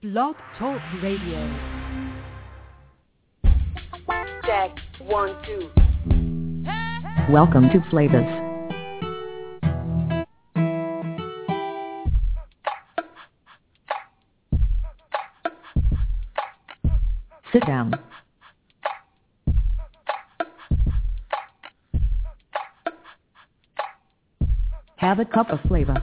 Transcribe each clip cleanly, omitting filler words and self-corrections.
Blog Talk Radio. Check 1, 2. Welcome to Flavas. Sit down. Have a cup of flavor.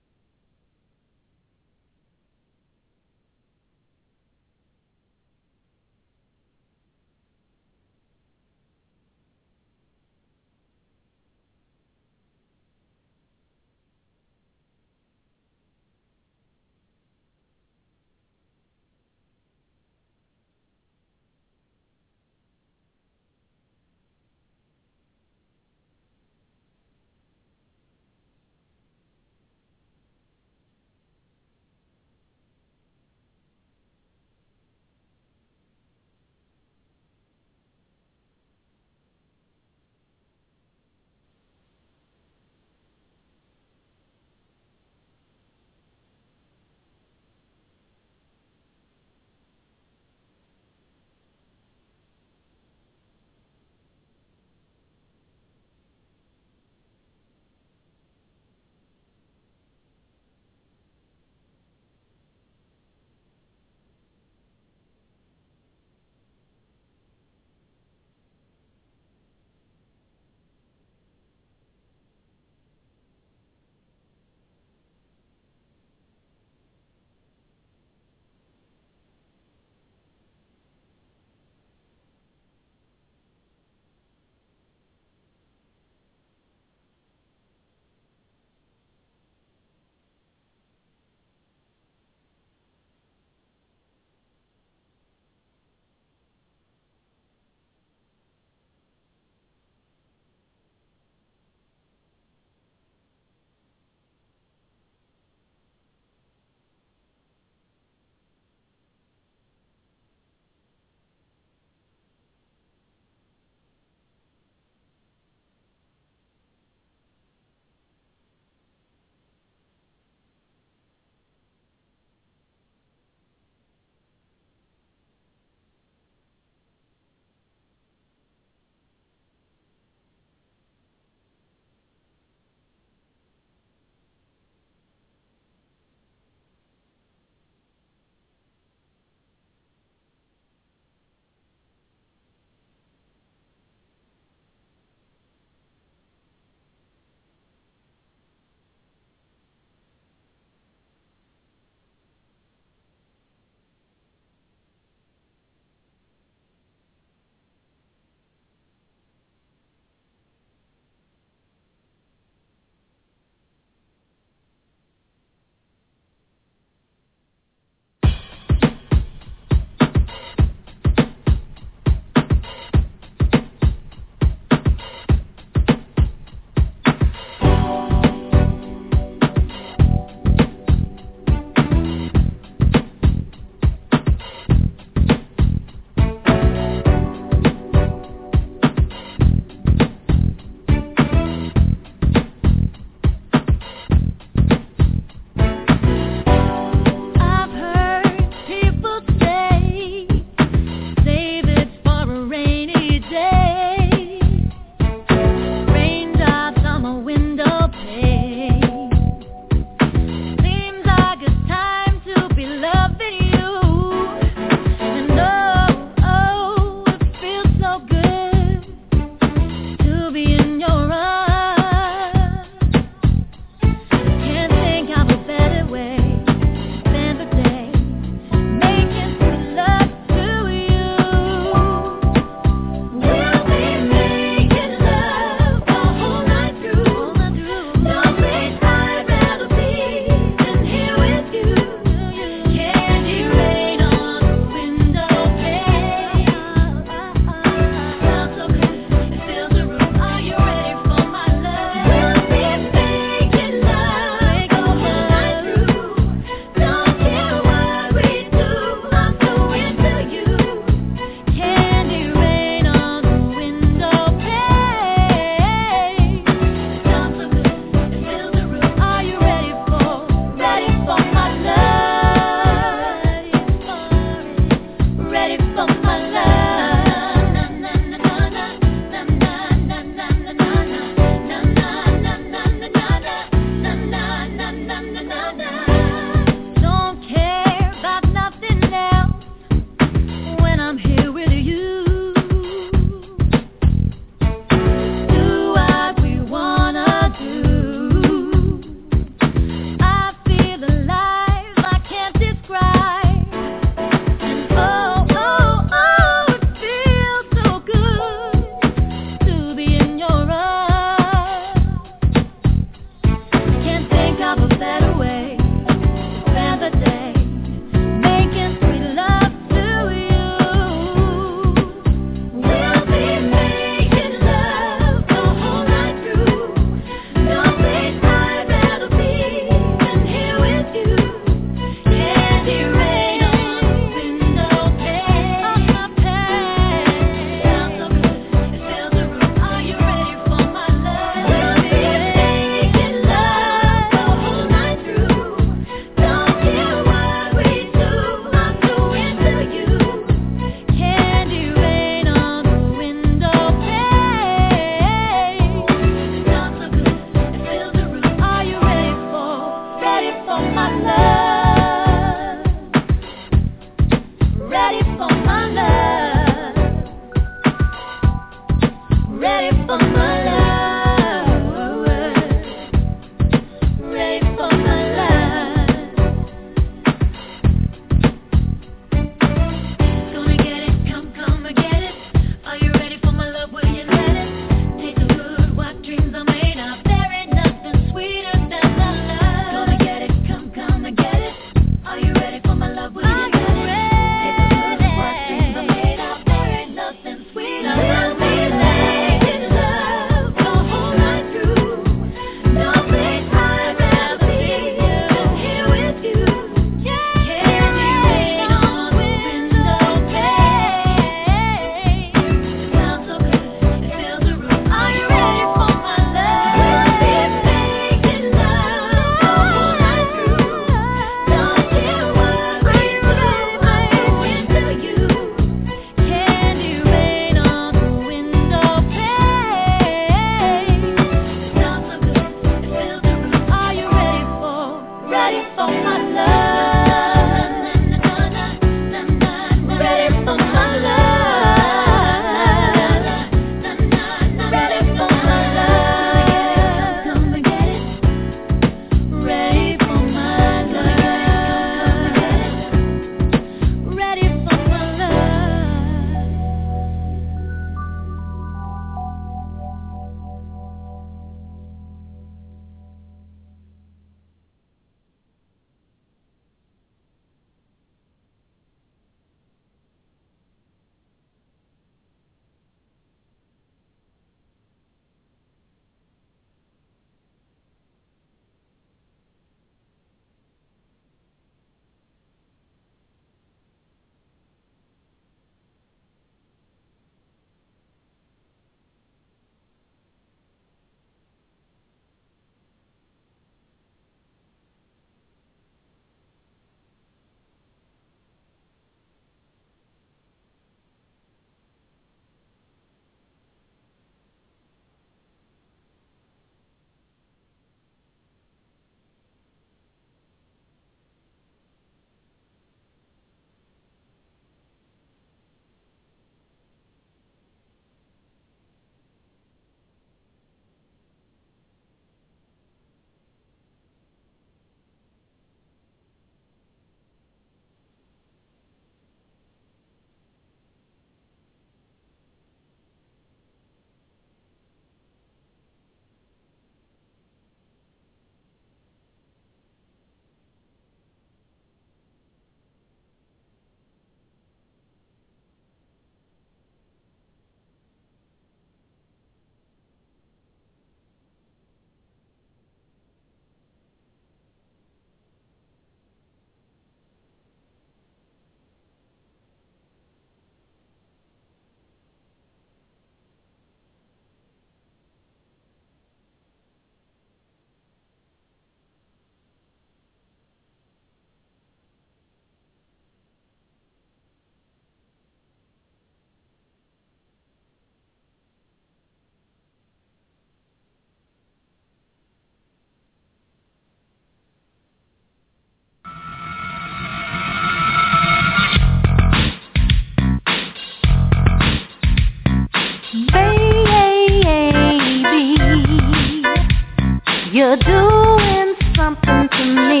You're doing something to me.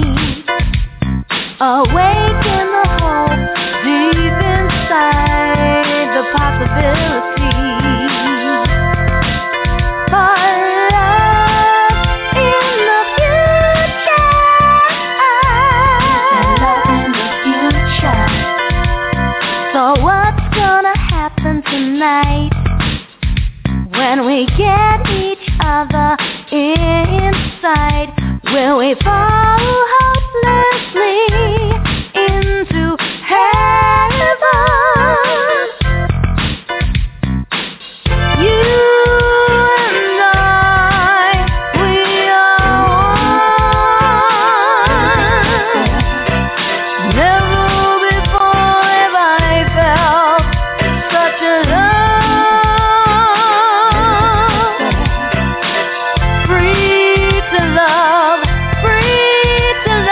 Awaken the hope deep inside the possibility for love in the future. Love in the future. So what's gonna happen tonight when we get each other inside? Will we fall hopelessly into heaven? You and I, we are one. Never before have I felt such a love. Free to love, free to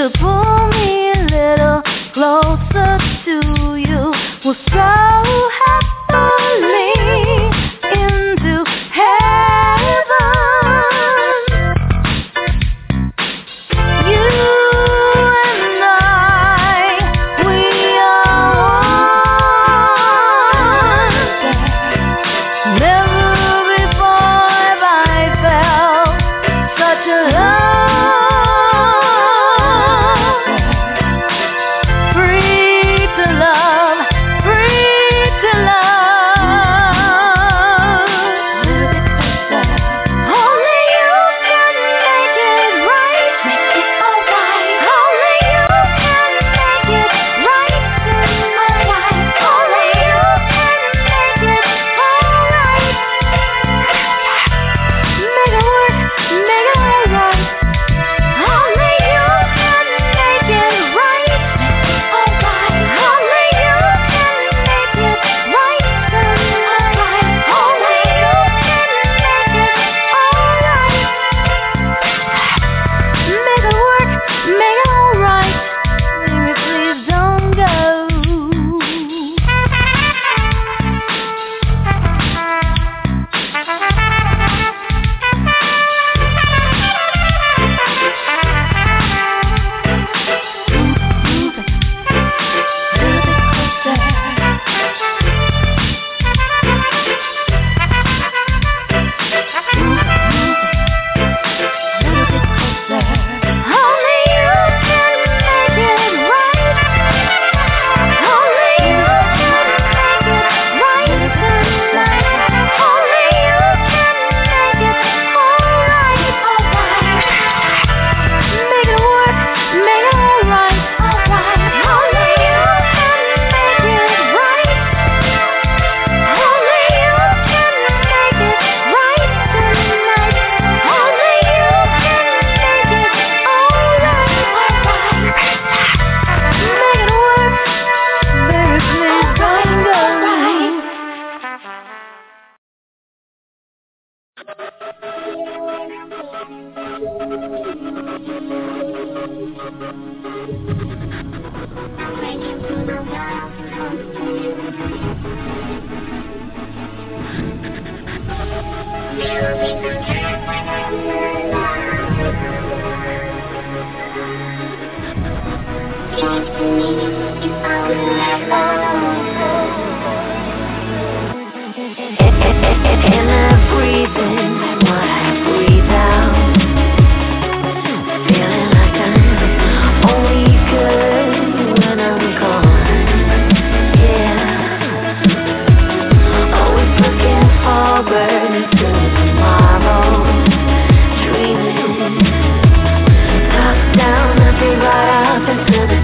to pull me a little closer to you. We'll so happily into heaven. You and I, we are one. Never before have I felt such a love. Free to love, free to love. Only you can make it right, make it alright. Only you can make it right and alright. Only you can make it alright. Make it work, make it alright. Only you can make it right, make it alright. Only you can make it right and alright. Only you can make it alright. Make it work, make it alright. Baby, please don't go. Only you can make it right. Only you can make it right tonight. Only you can make it alright. Make it work, make it alright. Only you can make it right. Only you can make it right tonight. Only you can make it alright. Make it work, baby, please don't go. And I'm breathing what I breathe out, feeling like I'm only good when I'm gone. Yeah, always looking forward to tomorrow, dreaming, top down, nothing right up into the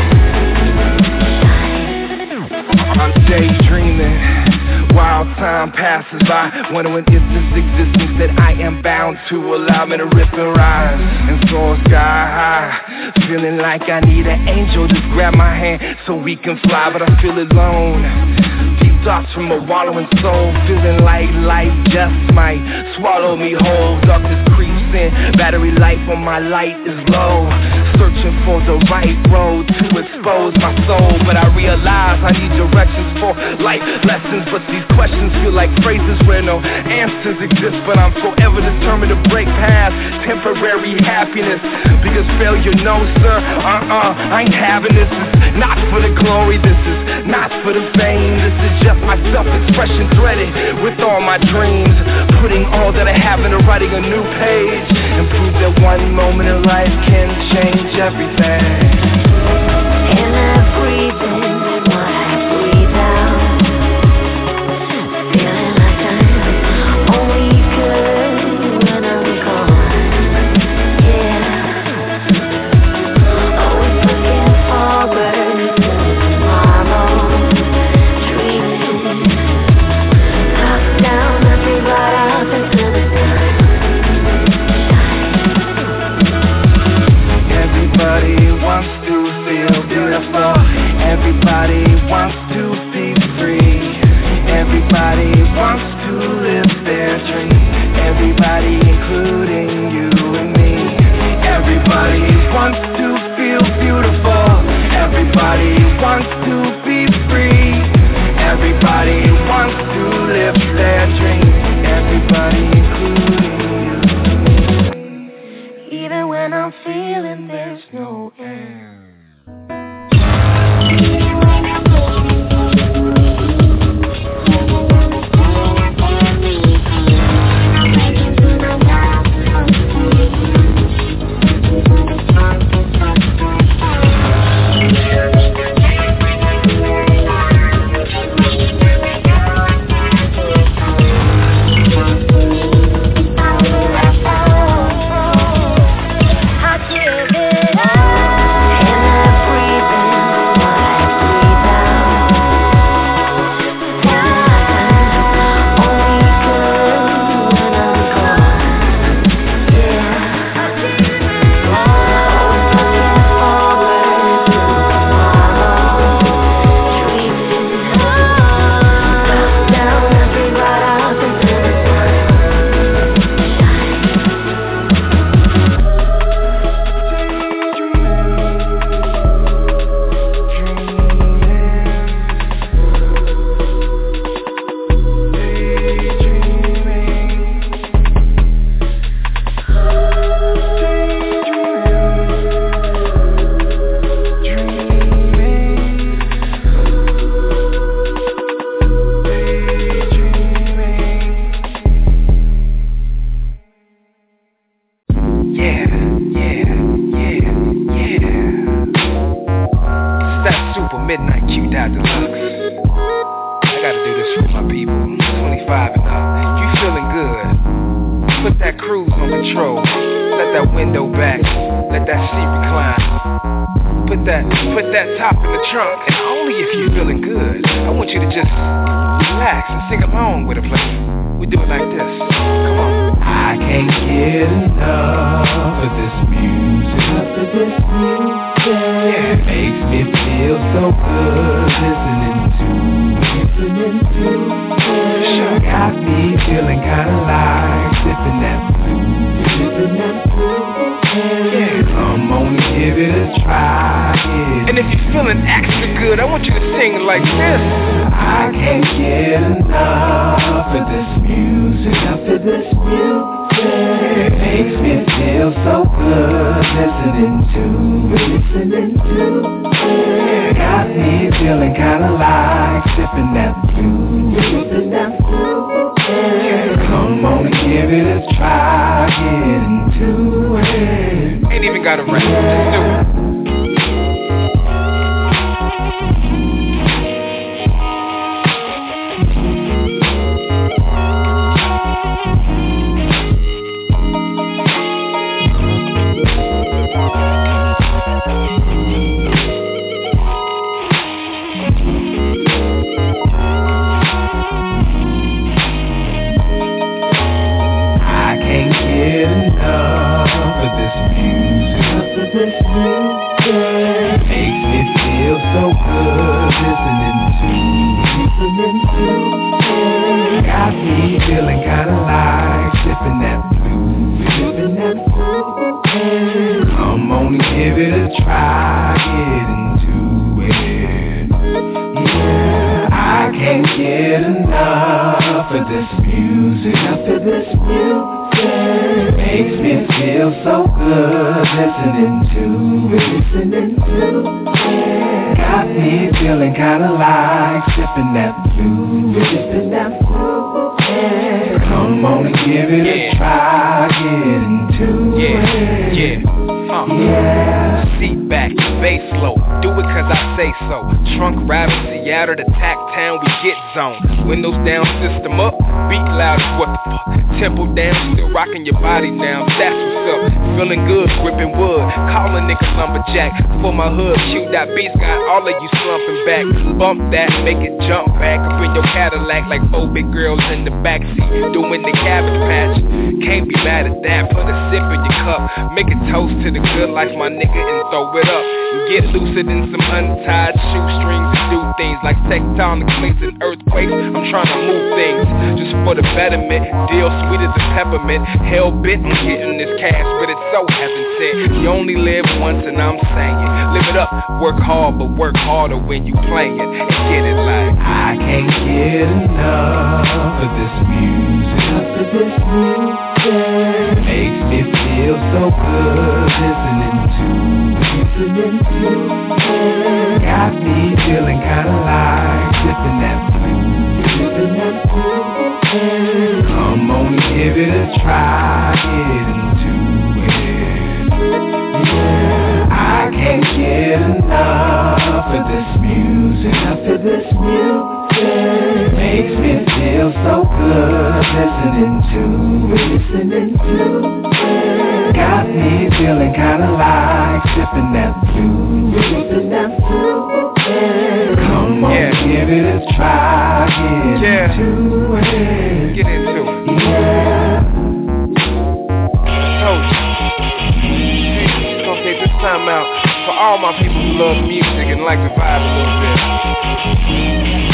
sun. I'm daydreaming while time passes by, wondering if this existence that I am bound to allow me to rip and rise and soar sky high. Feeling like I need an angel to grab my hand so we can fly, but I feel alone. Deep thoughts from a wallowing soul, feeling like life just might swallow me whole. Darkness creeps in, battery life on my light is low. Searching for the right road to expose my soul, but I realize I need directions for life lessons. But these questions feel like phrases where no answers exist. But I'm forever determined to break past temporary happiness, because failure, no sir, I ain't having this. It's not for the glory, this is not for the fame. This is just my self-expression threaded with all my dreams, putting all that I have into writing a new page, and prove that one moment in life can change everything. And I'm breathing what I breathe out, feeling like I'm only good when I'm gone. Yeah, always looking forward to tomorrow, dreaming, top down, nothing right up into the sun. Everybody wants to My people, 25 and up, you feeling good? Put that cruise on control. Let that window back. Let that seat recline. Put that top in the trunk. And only if you're feeling good, I want you to just relax and sing along with a play. We do it like this. Come on. I can't get enough of this music. Yeah, it makes me feel so good listening to. Sure got me feeling kinda like sipping that yeah, come on and give it a try. Yeah. And if you're feeling extra good, I want you to sing like this. I can't get enough of this music. It makes me feel so good listening to. Got me feeling kinda like sipping that blue. Come on and give it a try. Get into it. Ain't even got a rap. Just do it. Makes me feel so good listening to. Got me feeling kinda like sipping that blue. Come on and give it a try. Get into it. Yeah, I can't get enough of this music. Makes me feel so good listening to. Got me feeling kinda like sipping that blue. Come on and give it a try. Get into it. Yeah. Seat back, bass low. Do it cause I say so. Trunk riding Seattle to Tack Town, we get zone. Windows down, system up. Beat loud as what the fuck. Tempo down, still rocking your body now. That's what's up. Feeling good, gripping wood. Call a nigga lumberjack. For my hood, Q.Beats got all of you slumping back. Bump that, make it jump back. Up in your Cadillac like 4 big girls in the backseat. Doing the cabbage patch. Can't be mad at that. Put a sip in your cup. Make a toast to the good life, my nigga, and throw it up. And get lucid in some untied shoestrings and do things like tectonic plates and earthquakes. I'm trying to move things just for the betterment. Deal sweet as a peppermint. Hell bent on getting this cash, but it's so heaven sent. You only live once, and I'm saying, live it up. Work hard, but work harder when you playing. And get it like I can't get enough of this music. Makes me feel so good listening to. Got me feeling kinda like sipping that blue. Come on and give it a try. Get into it. Yeah, I can't get enough of this music. Makes me feel so good listening to. Got me feeling kinda like sipping that blue. Come on, give it a try. Get into it. Get into it. Yeah. So, just gonna take this time out for all my people who love music and like to vibe a little bit.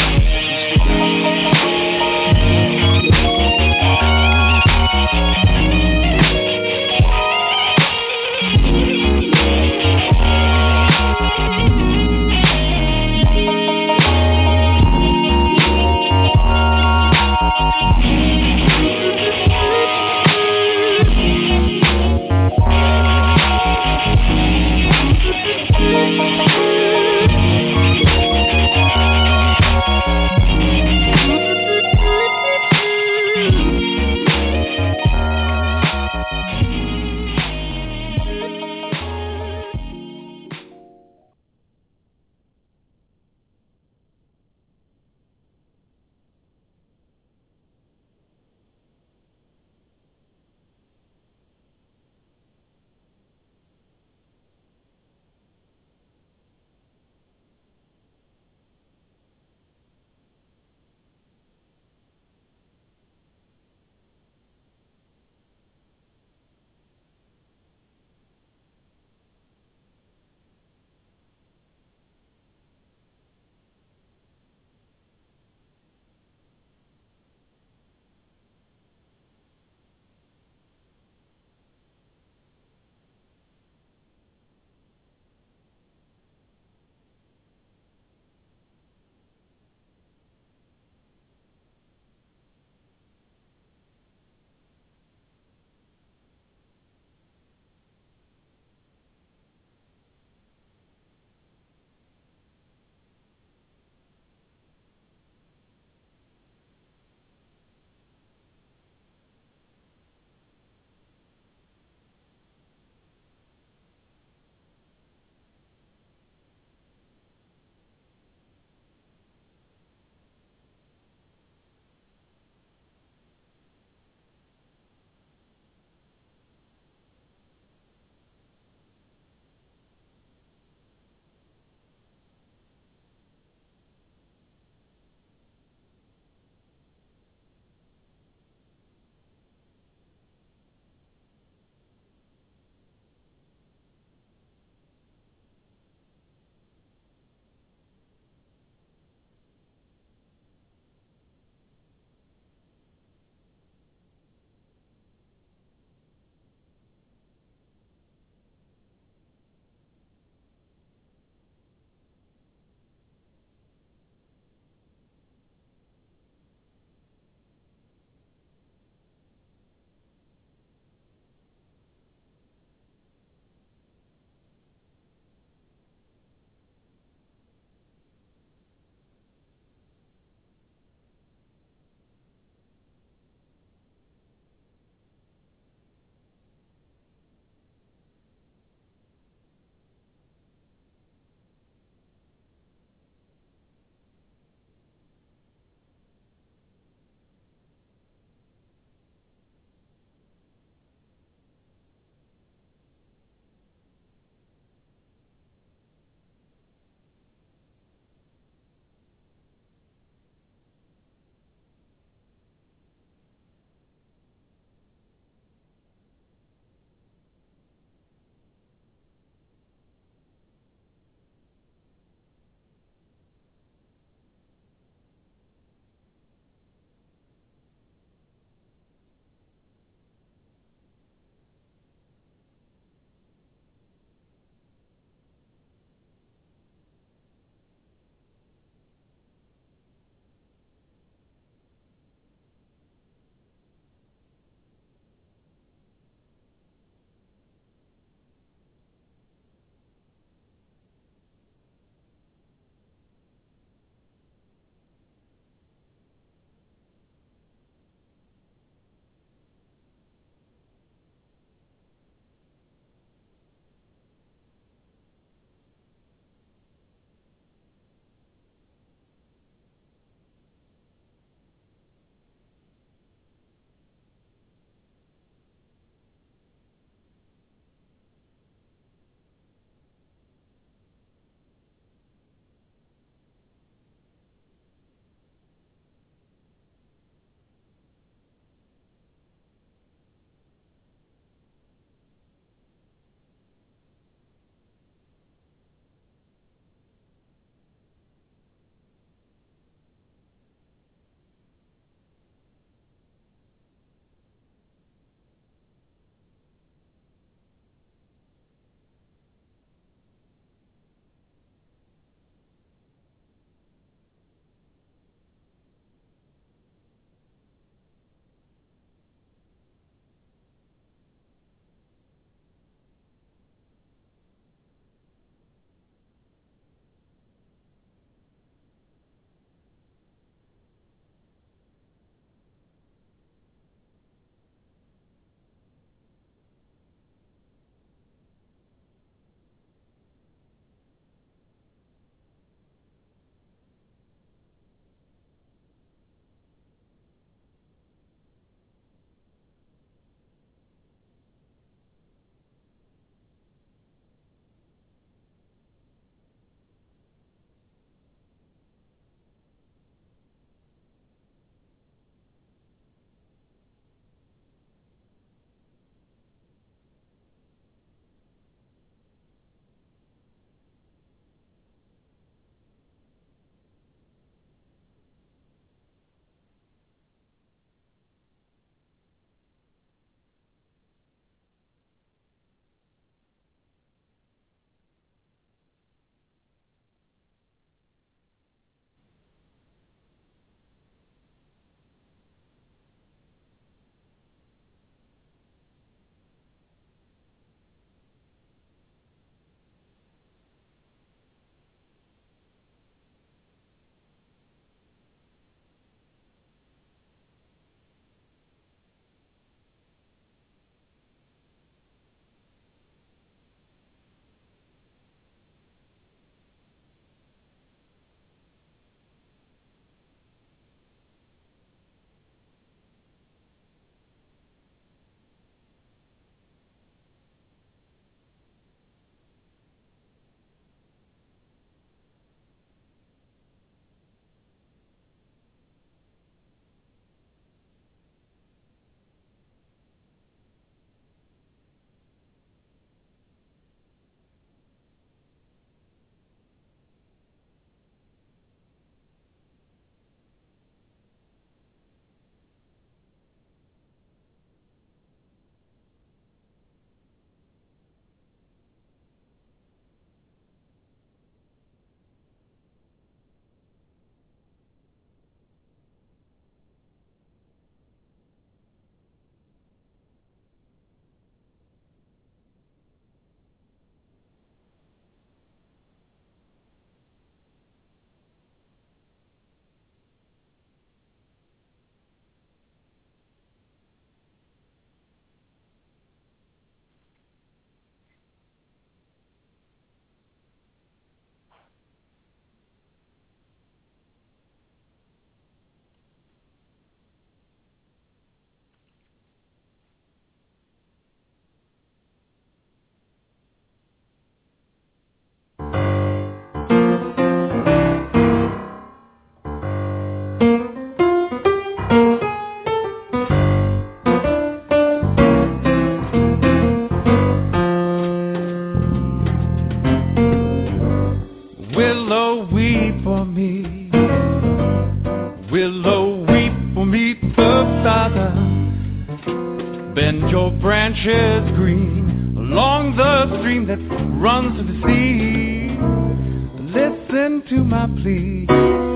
is green along the stream that runs to the sea. Listen to my plea.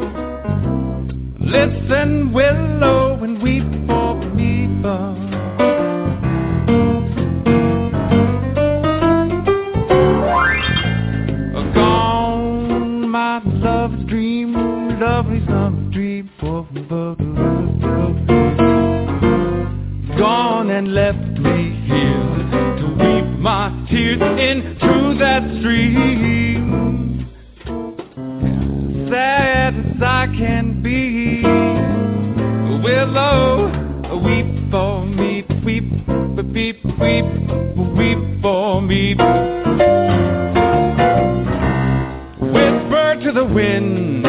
Listen, willow, and weep for me. Gone, my love's dream, lovely summer dream for me. Gone and left me here to weep my tears into that stream. Sad as I can be, willow, weep for me, weep, weep, weep, weep for me. Whisper to the wind,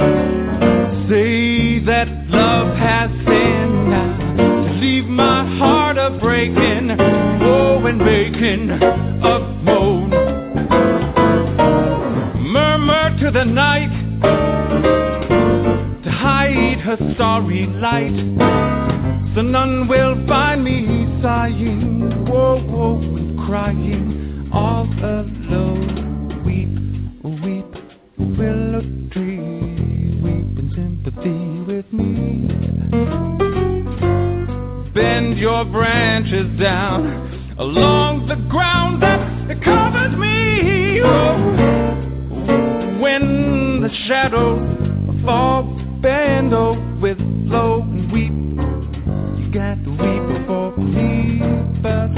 say that love has sinned now, to leave my heart a-breaking, oh, and making a moan. Murmur to the night, to hide her starry light, so none will find me sighing, whoa, whoa, and crying all alone. Weep, weep, willow tree, weep in sympathy with me. Bend your branches down along the ground that covers me. Oh, when the shadows fall, bend with low and weep. You got to weep for me, but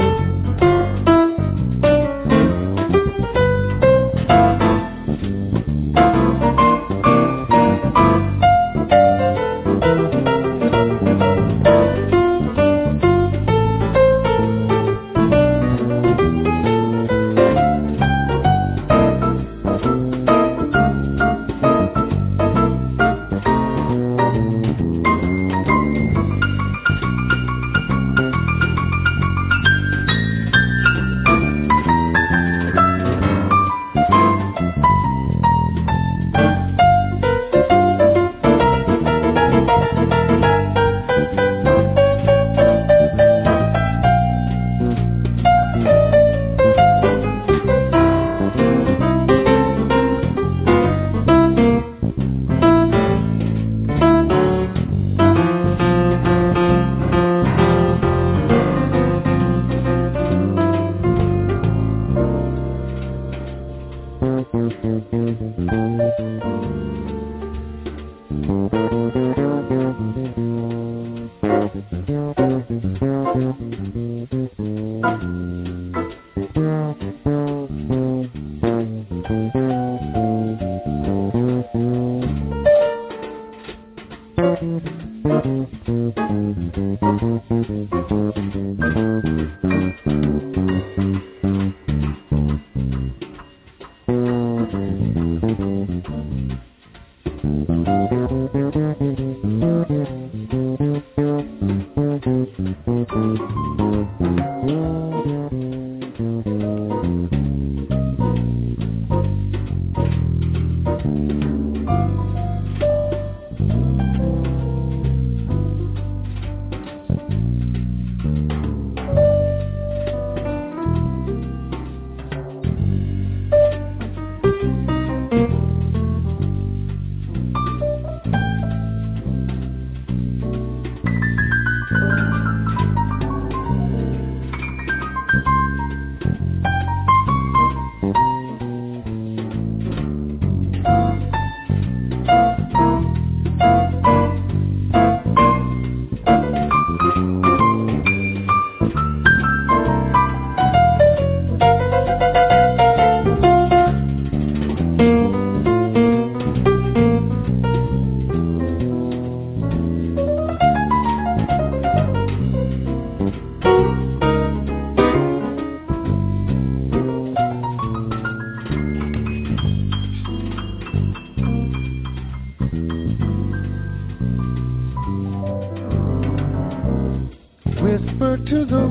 whisper to the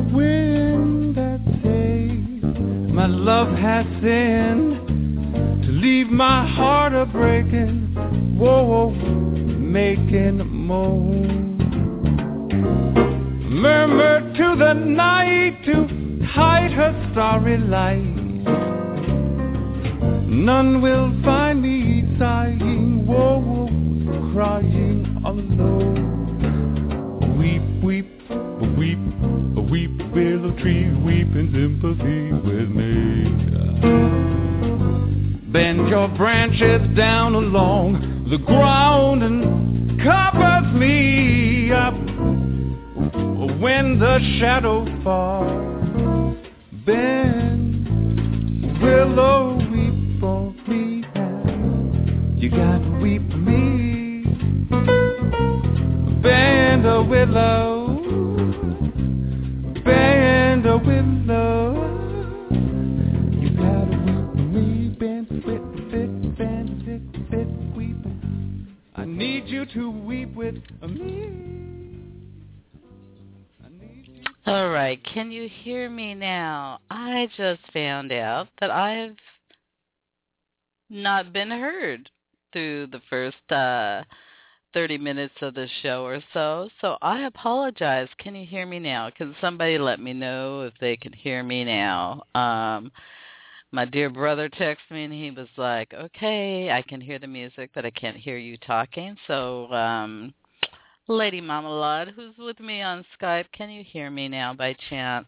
wind that says my love has sinned, to leave my heart a-breaking, whoa, making a moan. Murmur to the night to hide her starry light. None will find me sighing, woe, woe, crying alone. Weep, weep, weep, weep, willow tree, weep in sympathy with me. Bend your branches down along the ground and covers me up when the shadow falls. Bend, willow, weep for me. You gotta weep for me. Bend a willow, bend a willow. You gotta weep for me. Bend, weep. I need you to weep with me. All right, can you hear me now? I just found out that I've not been heard through the first 30 minutes of the show or so. So I apologize. Can you hear me now? Can somebody let me know if they can hear me now? My dear brother texted me and he was like, okay, I can hear the music, but I can't hear you talking. So, Lady Mama Lud, who's with me on Skype, can you hear me now by chance?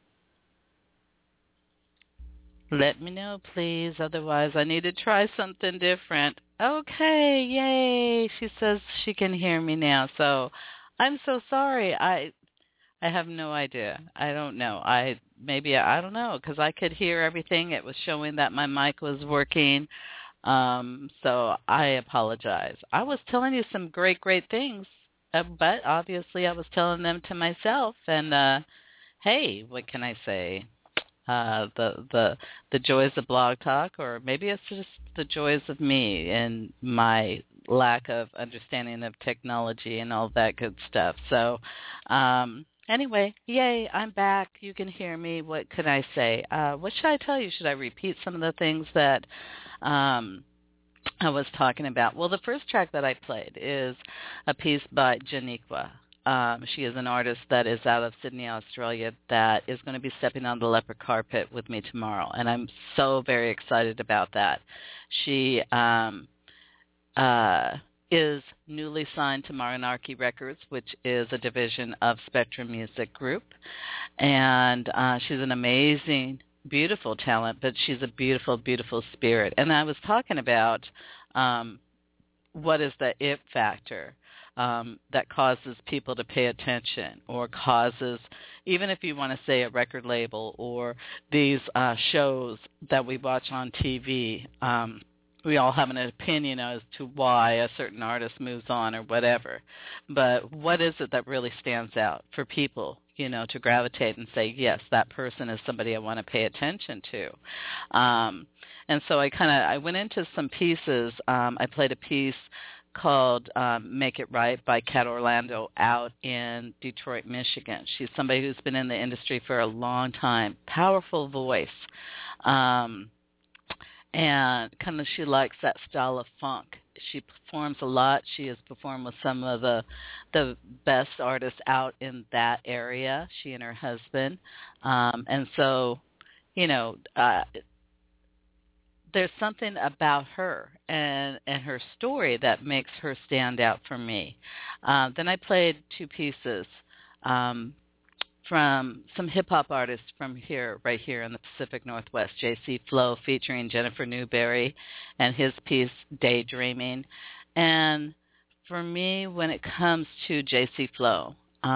Let me know, please. Otherwise, I need to try something different. Okay, yay. She says she can hear me now. So I'm so sorry. I have no idea. I don't know. I don't know, because I could hear everything. It was showing that my mic was working. So I apologize. I was telling you some great, great things, but obviously I was telling them to myself. And, hey, what can I say? The joys of Blog Talk, or maybe it's just the joys of me and my lack of understanding of technology and all that good stuff. So anyway, yay, I'm back. You can hear me. What could I say? What should I tell you? Should I repeat some of the things that I was talking about? Well, the first track that I played is a piece by Janiqua. She is an artist that is out of Sydney, Australia, that is going to be stepping on the leopard carpet with me tomorrow, and I'm so very excited about that. She is newly signed to Marinarchy Records, which is a division of Spectrum Music Group, and she's an amazing, beautiful talent, but she's a beautiful, beautiful spirit. And I was talking about what is the it factor that causes people to pay attention, or causes, even if you want to say a record label or these shows that we watch on TV, we all have an opinion as to why a certain artist moves on or whatever. But what is it that really stands out for people, to gravitate and say, yes, that person is somebody I want to pay attention to? And so I went into some pieces. I played a piece called Make It Right by Kat Orlando out in Detroit, Michigan. She's somebody who's been in the industry for a long time, powerful voice, and kind of she likes that style of funk. She performs a lot. She has performed with some of the best artists out in that area, she and her husband. And so, there's something about her and her story that makes her stand out for me. Then I played two pieces from some hip-hop artists from right here in the Pacific Northwest, J.C. Flow featuring Jennifer Newberry and his piece, Daydreaming. And for me, when it comes to J.C. Flow,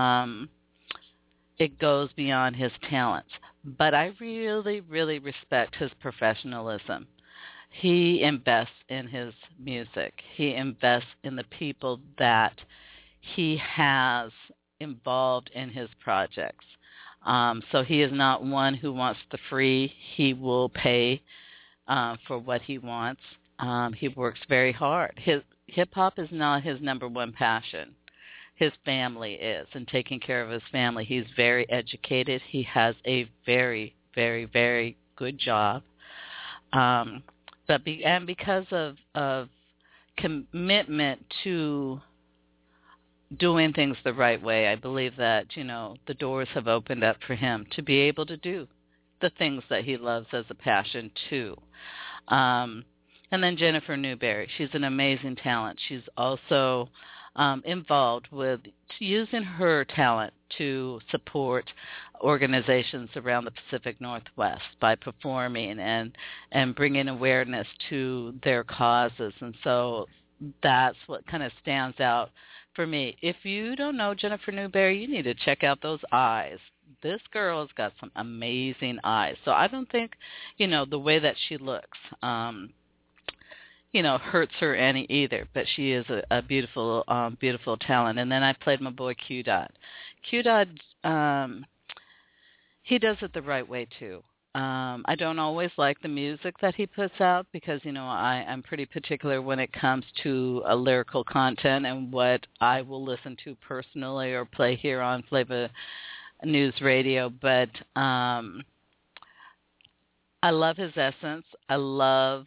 it goes beyond his talents. But I really, really respect his professionalism. He invests in his music. He invests in the people that he has involved in his projects. So he is not one who wants the free. He will pay for what he wants. He works very hard. Hip-hop is not his number one passion. His family is, and taking care of his family. He's very educated. He has a very, very, very good job. And because of commitment to doing things the right way, I believe that, the doors have opened up for him to be able to do the things that he loves as a passion too. And then Jennifer Newberry, she's an amazing talent. She's also involved with using her talent to support organizations around the Pacific Northwest by performing and bringing awareness to their causes. And so that's what kind of stands out for me. If you don't know Jennifer Newberry, you need to check out those eyes. This girl has got some amazing eyes. So I don't think, the way that she looks, hurts her any either, but she is a beautiful, beautiful talent. And then I played my boy Q-Dot. Q-Dot, he does it the right way too. I don't always like the music that he puts out because, I'm pretty particular when it comes to lyrical content and what I will listen to personally or play here on Flava News Radio. But I love his essence. I love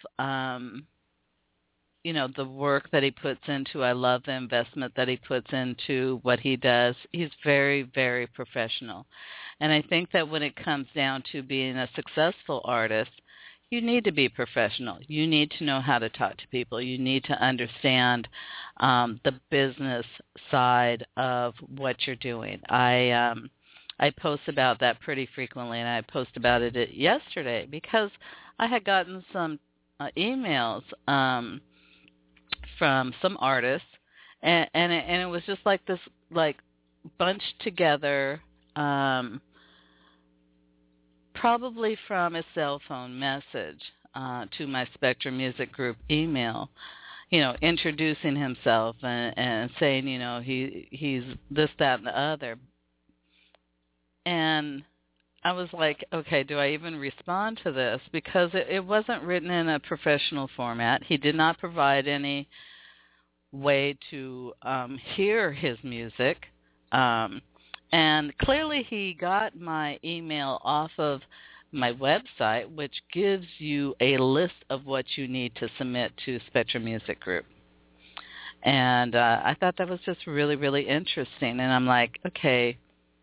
the work that he puts into. I love the investment that he puts into what he does. He's very, very professional. And I think that when it comes down to being a successful artist, you need to be professional. You need to know how to talk to people. You need to understand the business side of what you're doing. I post about that pretty frequently, and I post about it yesterday because I had gotten some emails from some artists, and it was just like this, bunched together, probably from a cell phone message to my Spectrum Music Group email, introducing himself and saying, he's this, that, and the other. And I was like, okay, do I even respond to this? Because it wasn't written in a professional format. He did not provide any way to hear his music. And clearly he got my email off of my website, which gives you a list of what you need to submit to Spectrum Music Group. And I thought that was just really, really interesting. And I'm like, okay,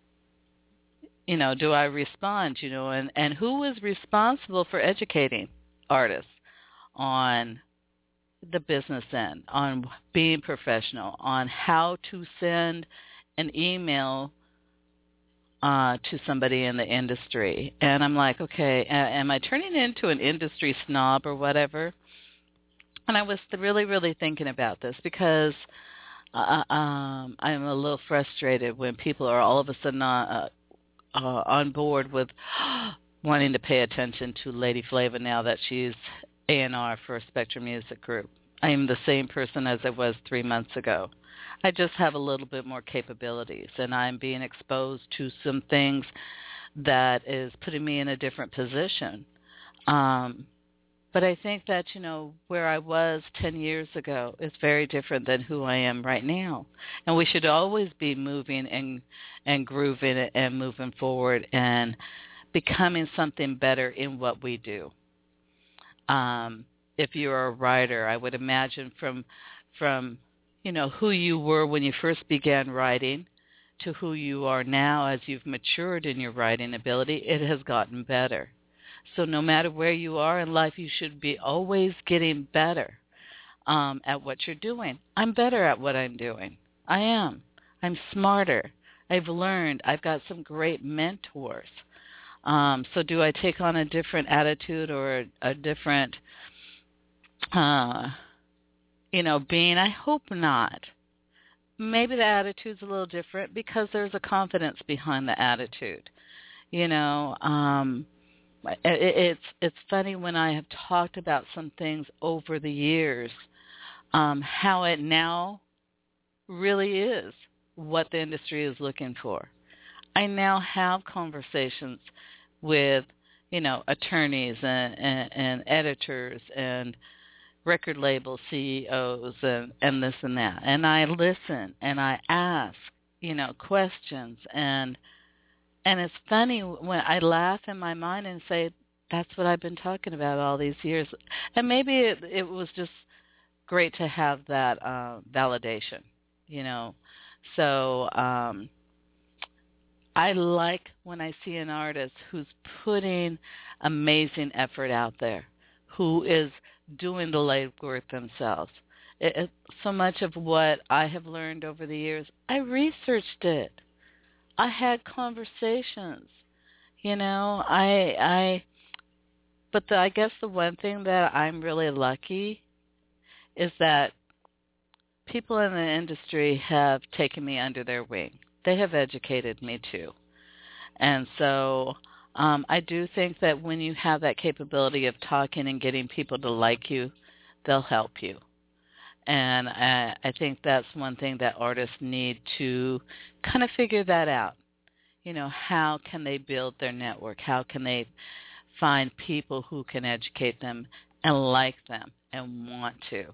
do I respond, and who is responsible for educating artists on the business end, on being professional, on how to send an email to somebody in the industry? And I'm like, okay, am I turning into an industry snob or whatever? And I was really, really thinking about this because I'm a little frustrated when people are all of a sudden on board with wanting to pay attention to Lady Flava now that she's A&R for Spectrum Music Group. I am the same person as I was 3 months ago. I just have a little bit more capabilities, and I'm being exposed to some things that is putting me in a different position. But I think that, where I was 10 years ago is very different than who I am right now. And we should always be moving and grooving and moving forward and becoming something better in what we do. If you're a writer, I would imagine from who you were when you first began writing to who you are now as you've matured in your writing ability, it has gotten better. So no matter where you are in life, you should be always getting better at what you're doing. I'm better at what I'm doing. I am. I'm smarter. I've learned. I've got some great mentors. So do I take on a different attitude or a different, being? I hope not. Maybe the attitude's a little different because there's a confidence behind the attitude. It's funny when I have talked about some things over the years, how it now really is what the industry is looking for. I now have conversations with, attorneys and editors and record label CEOs and this and that. And I listen and I ask, questions. And it's funny when I laugh in my mind and say, that's what I've been talking about all these years. And maybe it was just great to have that validation, So I like when I see an artist who's putting amazing effort out there, who is doing the legwork themselves. So much of what I have learned over the years, I researched it. I had conversations. I guess the one thing that I'm really lucky is that people in the industry have taken me under their wing. They have educated me too. And so I do think that when you have that capability of talking and getting people to like you, they'll help you. And I think that's one thing that artists need to kind of figure that out. How can they build their network? How can they find people who can educate them and like them and want to?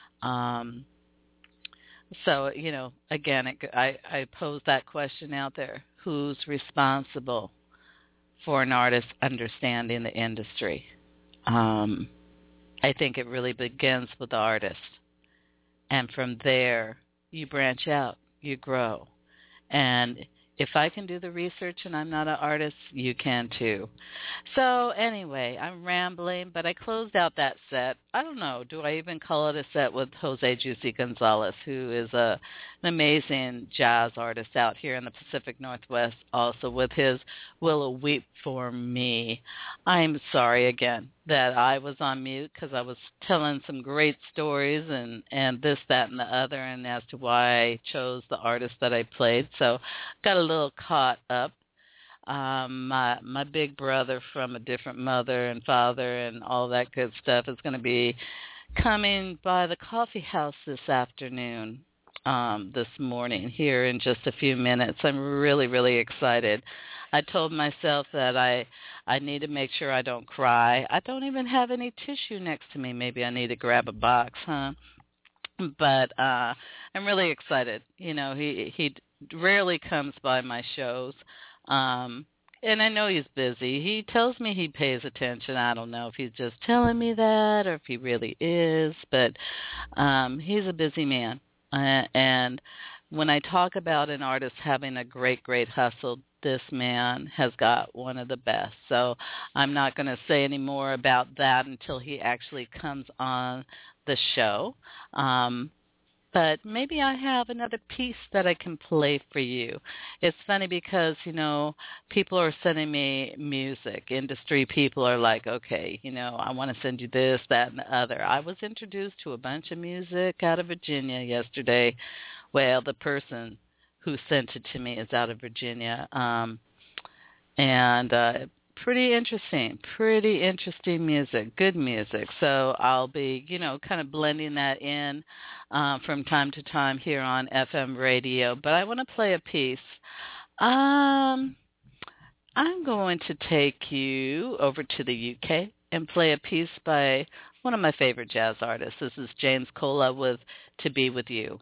So, again, I pose that question out there. Who's responsible for an artist understanding the industry? I think it really begins with the artist. And from there, you branch out, you grow. And if I can do the research and I'm not an artist, you can too. So anyway, I'm rambling, but I closed out that set. I don't know, do I even call it a set with Jose Juicy Gonzalez, who is an amazing jazz artist out here in the Pacific Northwest, also with his Willow Weep for Me. I'm sorry again that I was on mute because I was telling some great stories and this, that, and the other, and as to why I chose the artist that I played. So got a little caught up. My big brother from a different mother and father and all that good stuff is going to be coming by the coffee house this afternoon, this morning, here in just a few minutes. I'm really, really excited. I told myself that I need to make sure I don't cry. I don't even have any tissue next to me. Maybe I need to grab a box, huh? But I'm really excited. He rarely comes by my shows. And I know he's busy. He tells me he pays attention. I don't know if he's just telling me that or if he really is, but he's a busy man. And when I talk about an artist having a great, great hustle, this man has got one of the best. So I'm not going to say any more about that until he actually comes on the show. But maybe I have another piece that I can play for you. It's funny because, people are sending me music. Industry people are like, okay, I want to send you this, that, and the other. I was introduced to a bunch of music out of Virginia yesterday. Well, the person who sent it to me is out of Virginia. Pretty interesting music, good music. So I'll be, kind of blending that in from time to time here on FM radio. But I want to play a piece. I'm going to take you over to the UK and play a piece by one of my favorite jazz artists. This is James Cola with To Be With You.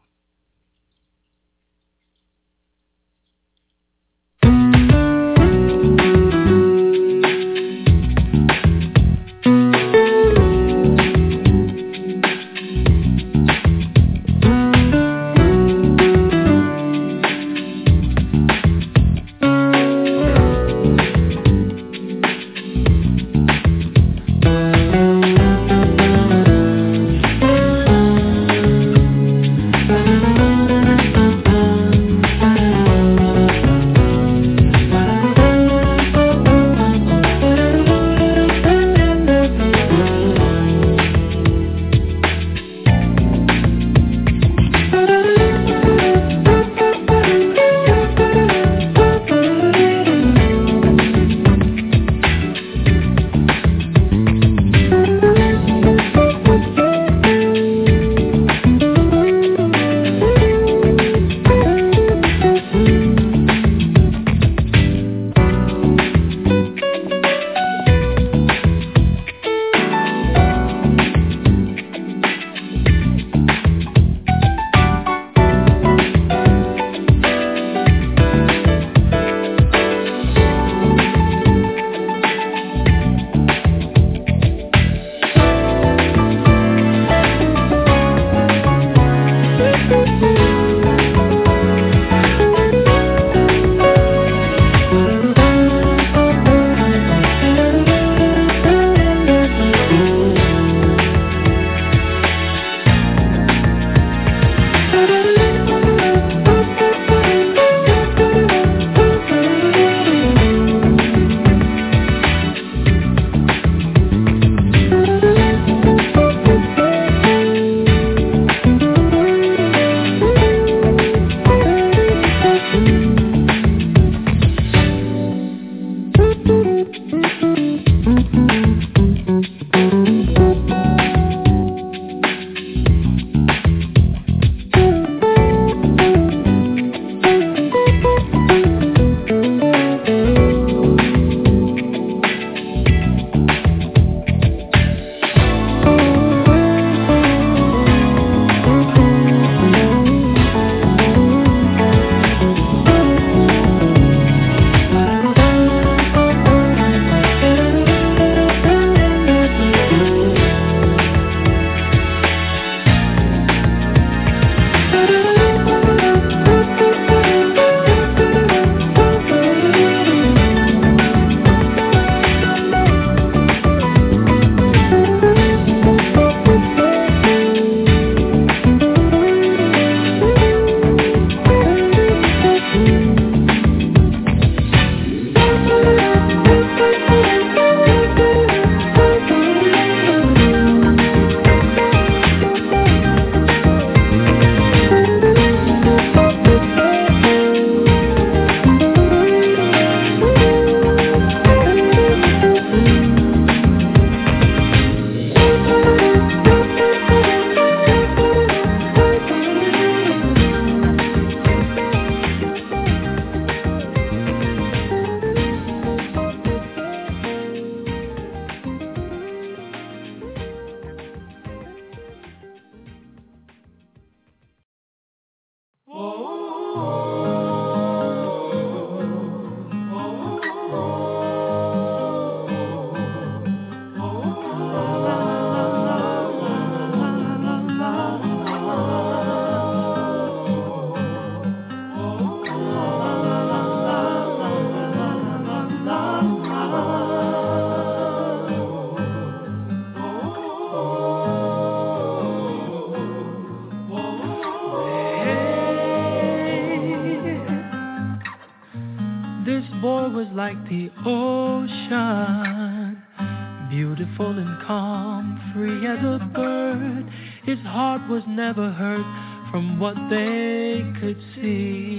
like the ocean, beautiful and calm, free as a bird. His heart was never hurt from what they could see.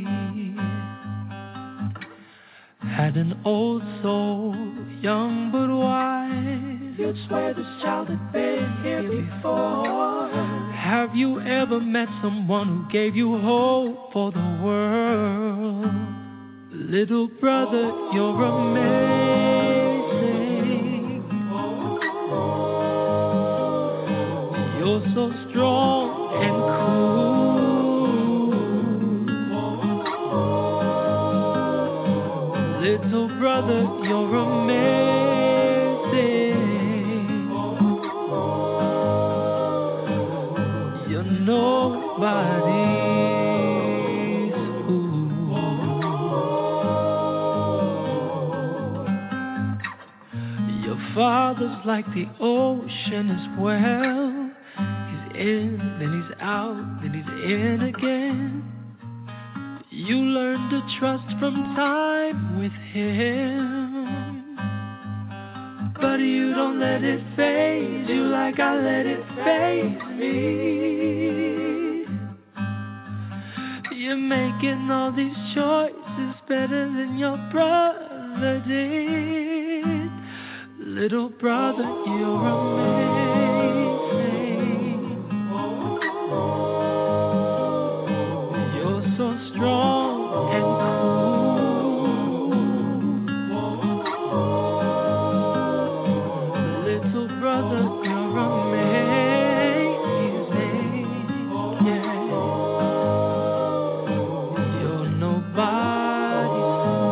Had an old soul, young but wise. You'd swear this child had been here before. Have you ever met someone who gave you hope for the world? Little brother, you're amazing. You're so strong and cool. Little brother, you're amazing. You're nobody's fool. Your father's like the ocean as well. He's in, then he's out, then he's in again. You learn to trust from time with him, but you don't let it faze you like I let it faze me. You're making all these choices better than your brother did. Little brother, you're amazing. You're so strong and cool. Little brother, you're amazing. Yeah. You're nobody's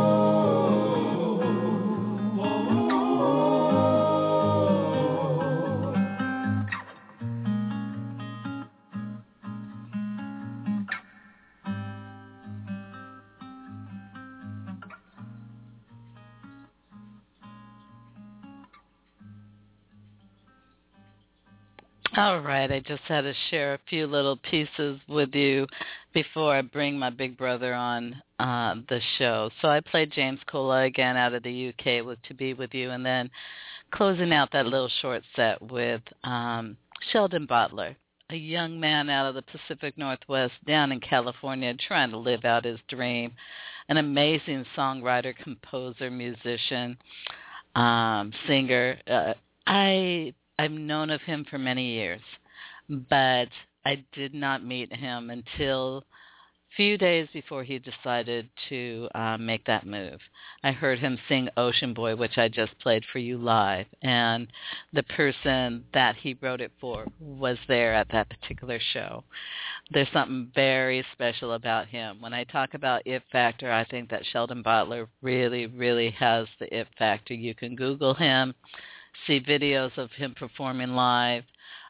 All right, I just had to share a few little pieces with you before I bring my big brother on the show. So I played James Cola again out of the UK with To Be With You, and then closing out that little short set with Sheldon Butler, a young man out of the Pacific Northwest down in California trying to live out his dream, an amazing songwriter, composer, musician, singer. I've known of him for many years, but I did not meet him until a few days before he decided to make that move. I heard him sing Ocean Boy, which I just played for you live, and the person that he wrote it for was there at that particular show. There's something very special about him. When I talk about it factor, I think that Sheldon Butler really, really has the it factor. You can Google him, see videos of him performing live.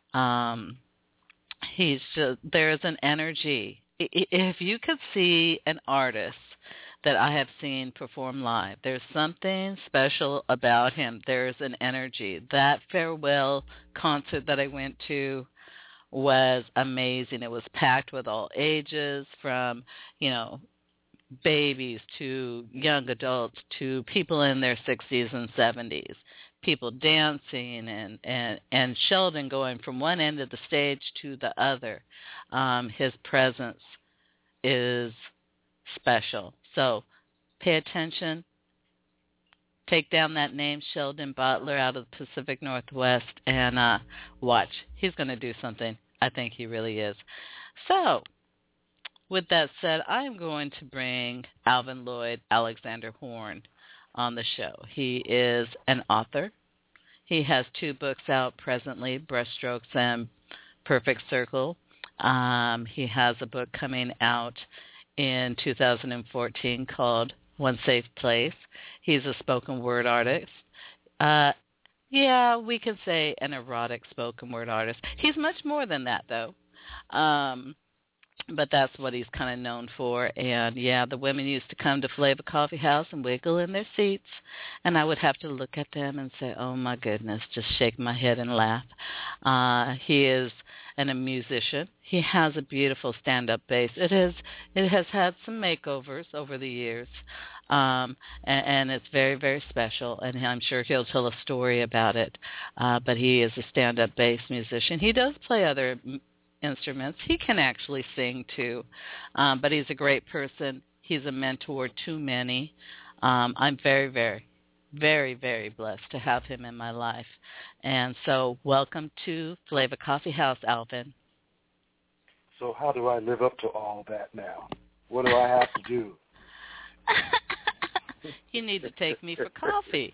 He's just, there's an energy. If you could see an artist that I have seen perform live, there's something special about him. There's an energy. That farewell concert that I went to was amazing. It was packed with all ages, from, babies to young adults to people in their 60s and 70s. People dancing and Sheldon going from one end of the stage to the other. His presence is special. So pay attention. Take down that name, Sheldon Butler, out of the Pacific Northwest, and watch. He's going to do something. I think he really is. So with that said, I am going to bring Alvin Lloyd Alexander Horn on the show. He is an author. He has 2 books out presently, Brushstrokes and Perfect Circle. He has a book coming out in 2014 called One Safe Place. He's a spoken word artist. We can say an erotic spoken word artist. He's much more than that, though. But that's what he's kind of known for. And, the women used to come to Flavor Coffee House and wiggle in their seats, and I would have to look at them and say, oh, my goodness, just shake my head and laugh. He is a musician. He has a beautiful stand-up bass. It has had some makeovers over the years. and it's very, very special, and I'm sure he'll tell a story about it. But he is a stand-up bass musician. He does play other instruments. He can actually sing too, but he's a great person. He's a mentor to many. I'm very, very, very, very blessed to have him in my life. And so welcome to Flavor Coffee House, Alvin. So how do I live up to all that now? What do I have to do? You need to take me for coffee.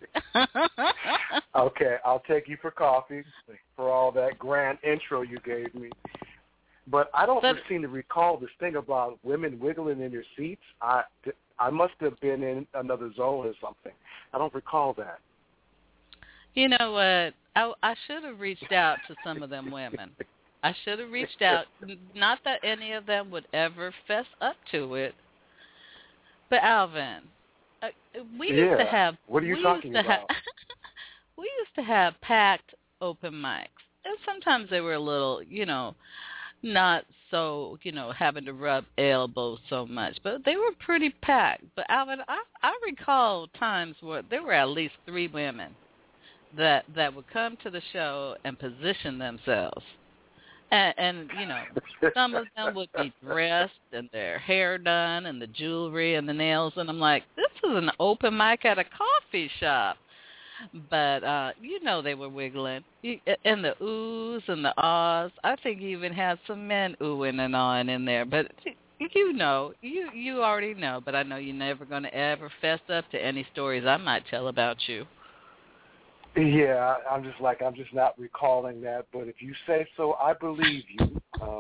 Okay, I'll take you for coffee for all that grand intro you gave me. But I don't seem to recall this thing about women wiggling in their seats. I must have been in another zone or something. I don't recall that. You know what? I should have reached out to some of them women. I should have reached out. Not that any of them would ever fess up to it. But Alvin, we used to have. What are you talking about? We used to have packed open mics, and sometimes they were a little, not so, having to rub elbows so much, but they were pretty packed. But Alvin, I recall times where there were at least 3 women that would come to the show and position themselves. And some of them would be dressed and their hair done and the jewelry and the nails. And I'm like, this is an open mic at a coffee shop. But, they were wiggling. And the oohs and the ahs. I think you even had some men oohing and ahhing in there. But, you already know. But I know you're never going to ever fess up to any stories I might tell about you. Yeah, I'm just not recalling that. But if you say so, I believe you.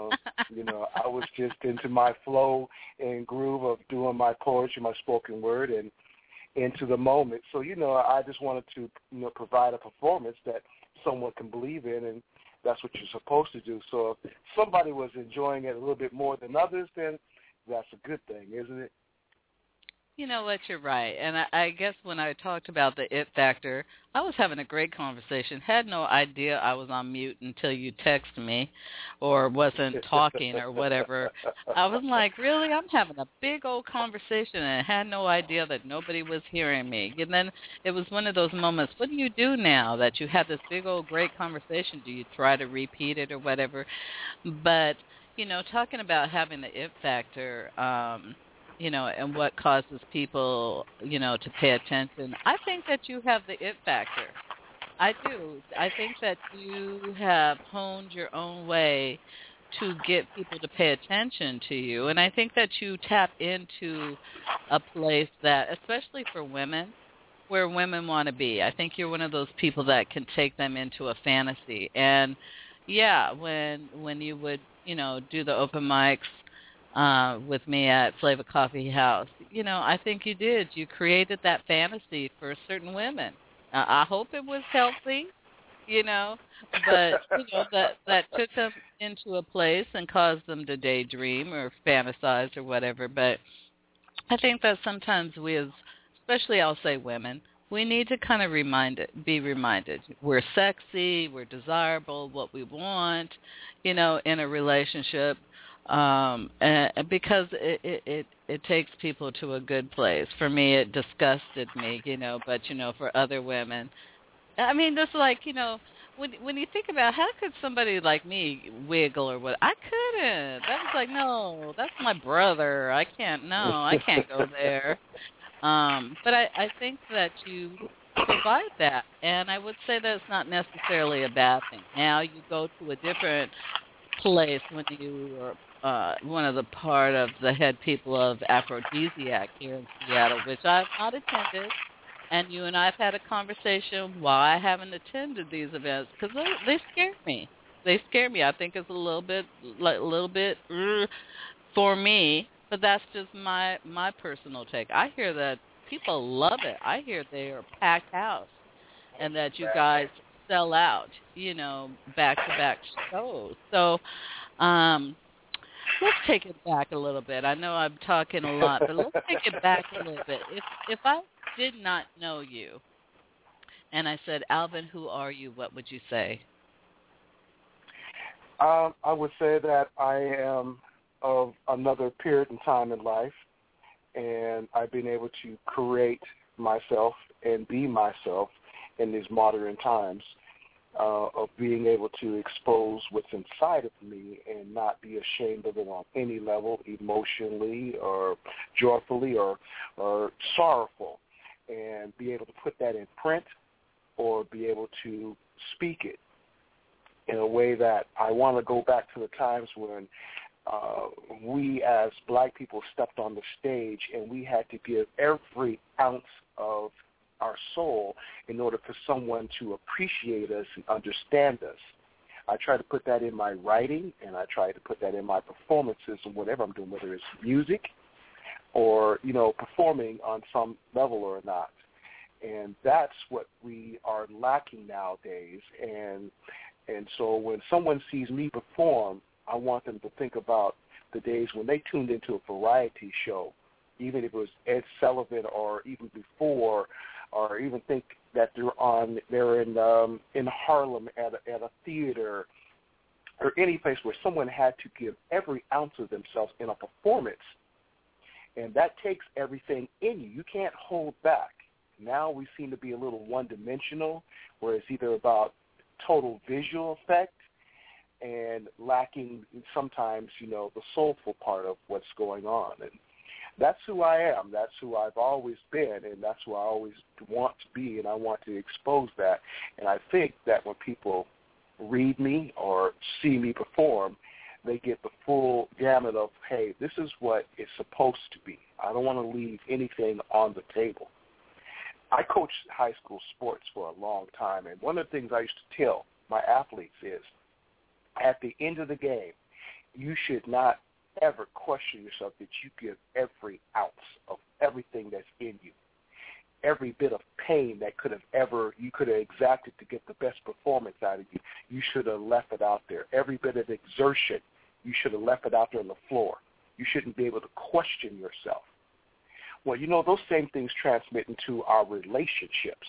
I was just into my flow and groove of doing my poetry, my spoken word, and into the moment. So, I just wanted to, provide a performance that someone can believe in, and that's what you're supposed to do. So if somebody was enjoying it a little bit more than others, then that's a good thing, isn't it? You know what, you're right. And I guess when I talked about the it factor, I was having a great conversation. Had no idea I was on mute until you texted me or wasn't talking or whatever. I was like, really? I'm having a big old conversation and had no idea that nobody was hearing me. And then it was one of those moments, what do you do now that you had this big old great conversation? Do you try to repeat it or whatever? But, talking about having the it factor, and what causes people, to pay attention. I think that you have the it factor. I do. I think that you have honed your own way to get people to pay attention to you. And I think that you tap into a place that, especially for women, where women want to be. I think you're one of those people that can take them into a fantasy. And, yeah, when you would, do the open mics, with me at Flavor Coffee House. I think you did. You created that fantasy for certain women. I hope it was healthy, but, that took them into a place and caused them to daydream or fantasize or whatever. But I think that sometimes we, especially I'll say women, we need to kind of be reminded. We're sexy, we're desirable, what we want, in a relationship. Because it takes people to a good place. For me, it disgusted me, but, for other women. I mean, just like, when you think about how could somebody like me wiggle or what, I couldn't. That was like, no, that's my brother. I can't go there. But I think that you provide that. And I would say that it's not necessarily a bad thing. Now you go to a different place when you are one of the part of the head people of Aphrodisiac here in Seattle, which I've not attended, and you and I have had a conversation why I haven't attended these events, because they scare me. They scare me. I think it's a little bit for me, but that's just my personal take. I hear that people love it. I hear they are packed house, and that you guys sell out, back-to-back shows. So, let's take it back a little bit. I know I'm talking a lot, but let's take it back a little bit. If I did not know you, and I said, Alvin, who are you, what would you say? I would say that I am of another period in time in life, and I've been able to create myself and be myself in these modern times, of being able to expose what's inside of me and not be ashamed of it on any level, emotionally or joyfully or sorrowful, and be able to put that in print or be able to speak it in a way that I want to go back to the times when we as black people stepped on the stage and we had to give every ounce of our soul in order for someone to appreciate us and understand us. I try to put that in my writing, and I try to put that in my performances and whatever I'm doing, whether it's music or, performing on some level or not. And that's what we are lacking nowadays. And so when someone sees me perform, I want them to think about the days when they tuned into a variety show, even if it was Ed Sullivan or even before, or even think that they're in Harlem at a theater or any place where someone had to give every ounce of themselves in a performance. And that takes everything in you. You can't hold back. Now we seem to be a little one-dimensional, where it's either about total visual effect and lacking sometimes, the soulful part of what's going on. And that's who I am. That's who I've always been, and that's who I always want to be, and I want to expose that. And I think that when people read me or see me perform, they get the full gamut of, hey, this is what it's supposed to be. I don't want to leave anything on the table. I coached high school sports for a long time, and one of the things I used to tell my athletes is, at the end of the game, you should not ever question yourself that you give every ounce of everything that's in you. Every bit of pain that you could have exacted to get the best performance out of you, you should have left it out there. Every bit of exertion, you should have left it out there on the floor. You shouldn't be able to question yourself. Well, those same things transmit into our relationships.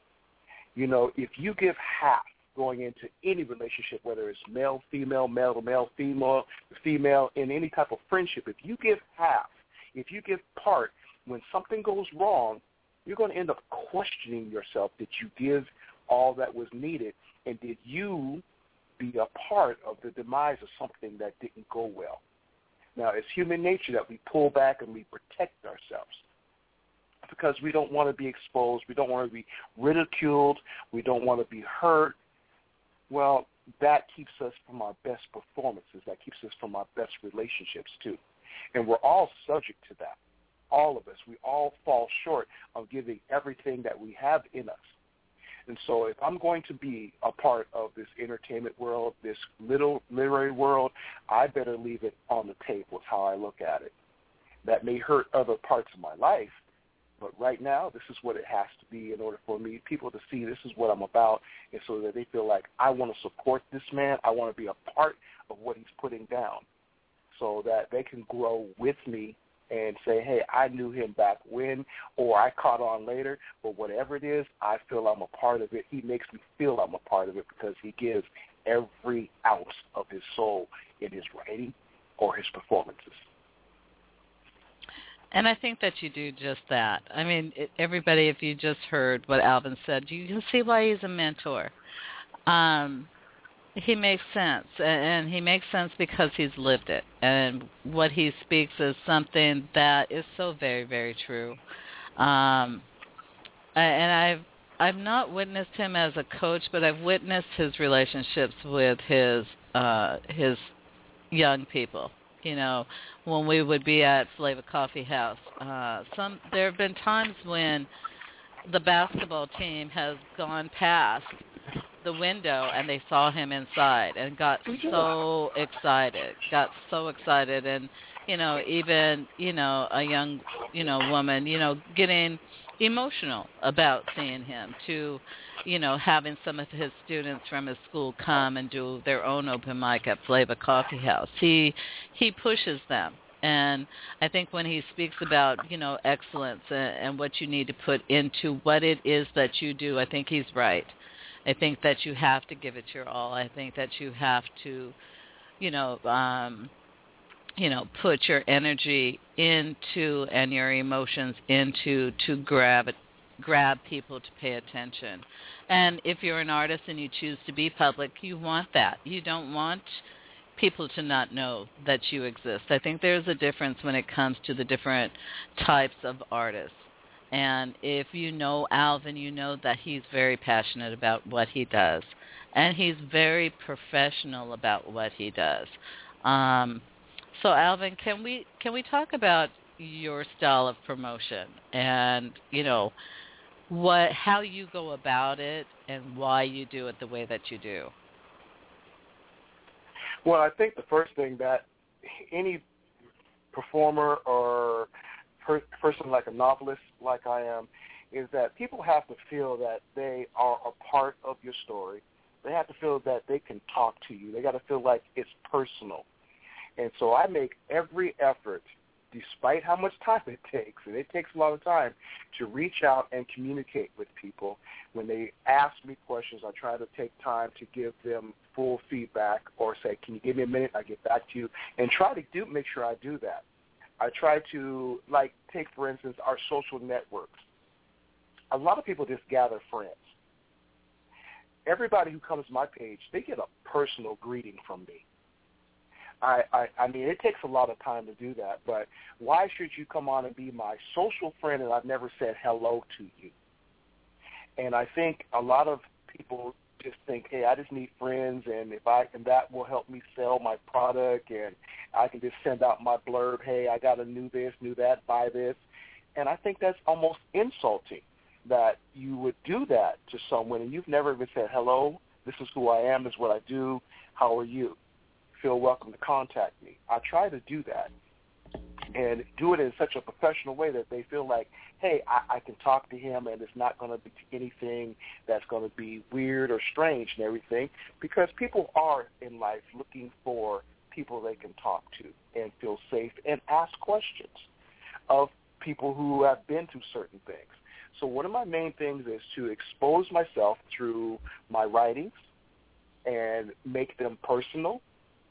If you give half going into any relationship, whether it's male, female, male to male, female, in any type of friendship, if you give half, if you give part, when something goes wrong, you're going to end up questioning yourself. Did you give all that was needed, and did you be a part of the demise of something that didn't go well? Now, it's human nature that we pull back and we protect ourselves because we don't want to be exposed. We don't want to be ridiculed. We don't want to be hurt. Well, that keeps us from our best performances. That keeps us from our best relationships, too. And we're all subject to that, all of us. We all fall short of giving everything that we have in us. And so if I'm going to be a part of this entertainment world, this little literary world, I better leave it on the table is how I look at it. That may hurt other parts of my life, but right now this is what it has to be in order for people to see this is what I'm about, and so that they feel like I want to support this man. I want to be a part of what he's putting down so that they can grow with me and say, hey, I knew him back when, or I caught on later, but whatever it is, I feel I'm a part of it. He makes me feel I'm a part of it because he gives every ounce of his soul in his writing or his performances. And I think that you do just that. I mean, everybody, if you just heard what Alvin said, you'll see why he's a mentor. He makes sense, and he makes sense because he's lived it. And what he speaks is something that is so very, very true. And I've not witnessed him as a coach, but I've witnessed his relationships with his young people. When we would be at Flavor Coffee House, there have been times when the basketball team has gone past the window and they saw him inside and got so excited, and even a young woman getting emotional about seeing him, to having some of his students from his school come and do their own open mic at Flavor Coffee House. He pushes them. And I think when he speaks about, excellence and what you need to put into what it is that you do, I think he's right. I think that you have to give it your all. I think that you have to, put your energy into and your emotions into to grab people to pay attention. And if you're an artist and you choose to be public, you want that. You don't want people to not know that you exist. I think there's a difference when it comes to the different types of artists. And if you know Alvin, you know that he's very passionate about what he does. And he's very professional about what he does. So Alvin, can we talk about your style of promotion and, how you go about it and why you do it the way that you do? Well, I think the first thing that any performer or person like a novelist like I am is that people have to feel that they are a part of your story. They have to feel that they can talk to you. They got to feel like it's personal. And so I make every effort, despite how much time it takes, and it takes a lot of time, to reach out and communicate with people. When they ask me questions, I try to take time to give them full feedback or say, can you give me a minute? I'll get back to you, and try to make sure I do that. I try to, take, for instance, our social networks. A lot of people just gather friends. Everybody who comes to my page, they get a personal greeting from me. I mean, it takes a lot of time to do that, but why should you come on and be my social friend and I've never said hello to you? And I think a lot of people just think, hey, I just need friends, and that will help me sell my product, and I can just send out my blurb, hey, I got a new this, new that, buy this. And I think that's almost insulting that you would do that to someone and you've never even said, hello, this is who I am, this is what I do, how are you? Feel welcome to contact me. I try to do that and do it in such a professional way that they feel like, hey, I can talk to him and it's not going to be anything that's going to be weird or strange and everything, because people are in life looking for people they can talk to and feel safe and ask questions of people who have been through certain things. So one of my main things is to expose myself through my writings and make them personal,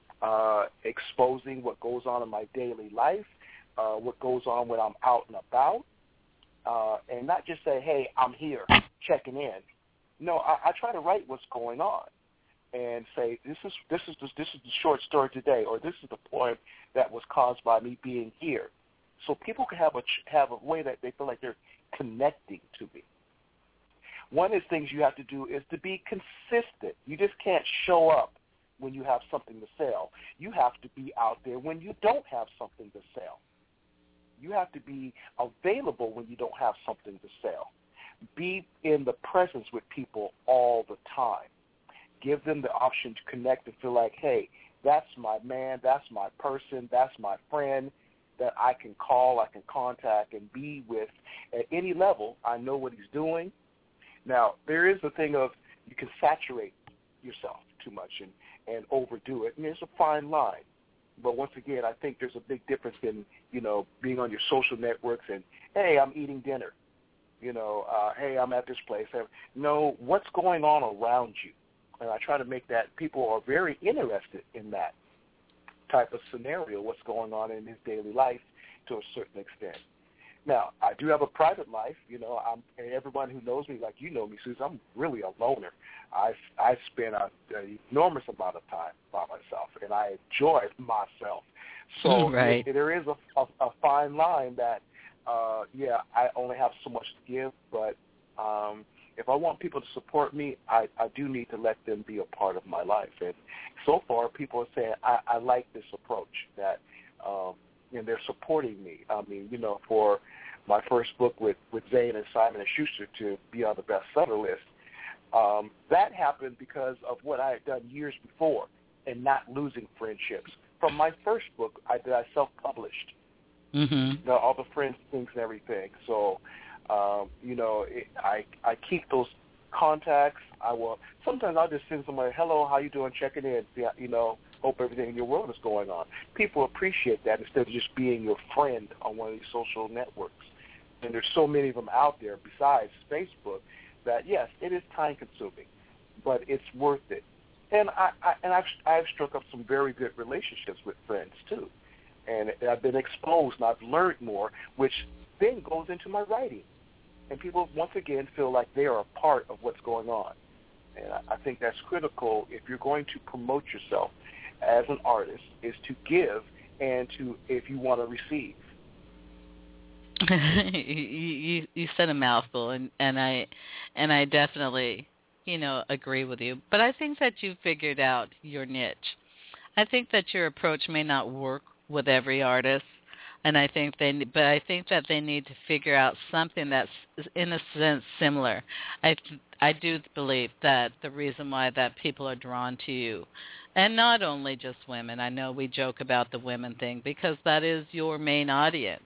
exposing what goes on in my daily life, what goes on when I'm out and about, and not just say, hey, I'm here, checking in. No, I try to write what's going on and say, this is the short story today, or this is the poem that was caused by me being here. So people can have a way that they feel like they're connecting to me. One of the things you have to do is to be consistent. You just can't show up when you have something to sell. You have to be out there when you don't have something to sell. You have to be available when you don't have something to sell. Be in the presence with people all the time. Give them the option to connect and feel like, hey, that's my man, that's my person, that's my friend that I can call, I can contact, and be with at any level. I know what he's doing. Now, there is a thing of you can saturate yourself too much and overdo it, and there's a fine line. But once again, I think there's a big difference in, being on your social networks and, hey, I'm eating dinner. Hey, I'm at this place. No, what's going on around you? And I try to make that people are very interested in that type of scenario, what's going on in his daily life to a certain extent. Now, I do have a private life. And everyone who knows me, like you know me, Susan, I'm really a loner. I spend an enormous amount of time by myself, and I enjoy myself. So right. There is a fine line that, I only have so much to give, but if I want people to support me, I do need to let them be a part of my life. And so far, people are saying, I like this approach that and they're supporting me. I mean, for my first book with Zane and Simon & Schuster to be on the bestseller list, that happened because of what I had done years before and not losing friendships. From my first book, I self-published. Mm-hmm. All the friends, things, and everything. So, I keep those contacts. Sometimes I'll just send somebody, hello, how you doing, checking in, hope everything in your world is going on. People appreciate that instead of just being your friend on one of these social networks. And there's so many of them out there besides Facebook that, yes, it is time-consuming, but it's worth it. And I've struck up some very good relationships with friends, too. and I've been exposed and I've learned more, which then goes into my writing. And people, once again, feel like they are a part of what's going on. And I think that's critical if you're going to promote yourself as an artist, is to give and to, if you want to receive. you said a mouthful, and I definitely, agree with you. But I think that you figured out your niche. I think that your approach may not work with every artist, and I think that they need to figure out something that's in a sense similar. I do believe that the reason why that people are drawn to you, and not only just women. I know we joke about the women thing because that is your main audience.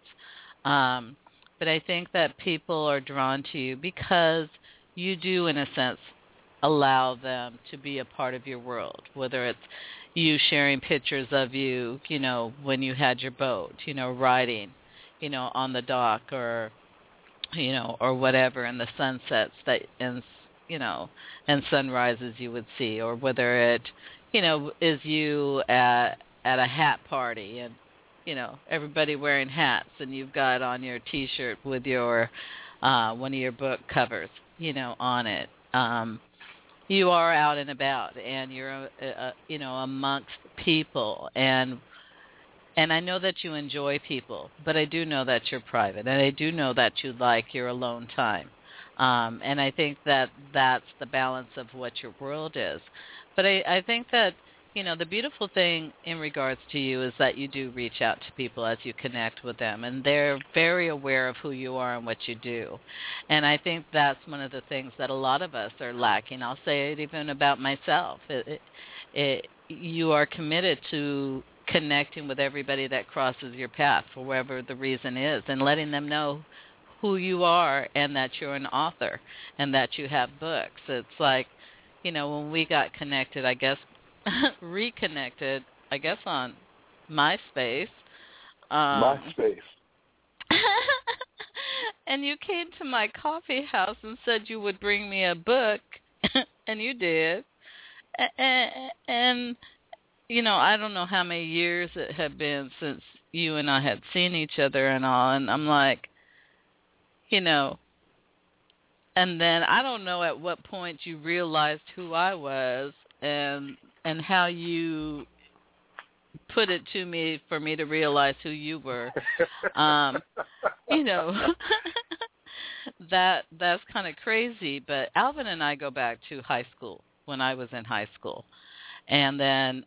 But I think that people are drawn to you because you do, in a sense, allow them to be a part of your world, whether it's you sharing pictures of you, when you had your boat, riding, on the dock or whatever, and the sunsets that, and sunrises you would see, or whether it, is you at a hat party and, everybody wearing hats, and you've got on your T-shirt with your one of your book covers, on it. You are out and about, and you're, amongst people, and I know that you enjoy people, but I do know that you're private, and I do know that you like your alone time, and I think that that's the balance of what your world is. But I think that, the beautiful thing in regards to you is that you do reach out to people as you connect with them, and they're very aware of who you are and what you do. And I think that's one of the things that a lot of us are lacking. I'll say it even about myself. You are committed to connecting with everybody that crosses your path, for whatever the reason is, and letting them know who you are and that you're an author and that you have books. It's like, when we got connected, I guess, reconnected, I guess, on MySpace. MySpace. And you came to my coffee house and said you would bring me a book, and you did. And I don't know how many years it had been since you and I had seen each other and all, and I'm like, and then I don't know at what point you realized who I was, and how you put it to me for me to realize who you were. That's kind of crazy. But Alvin and I go back to high school, when I was in high school. And then,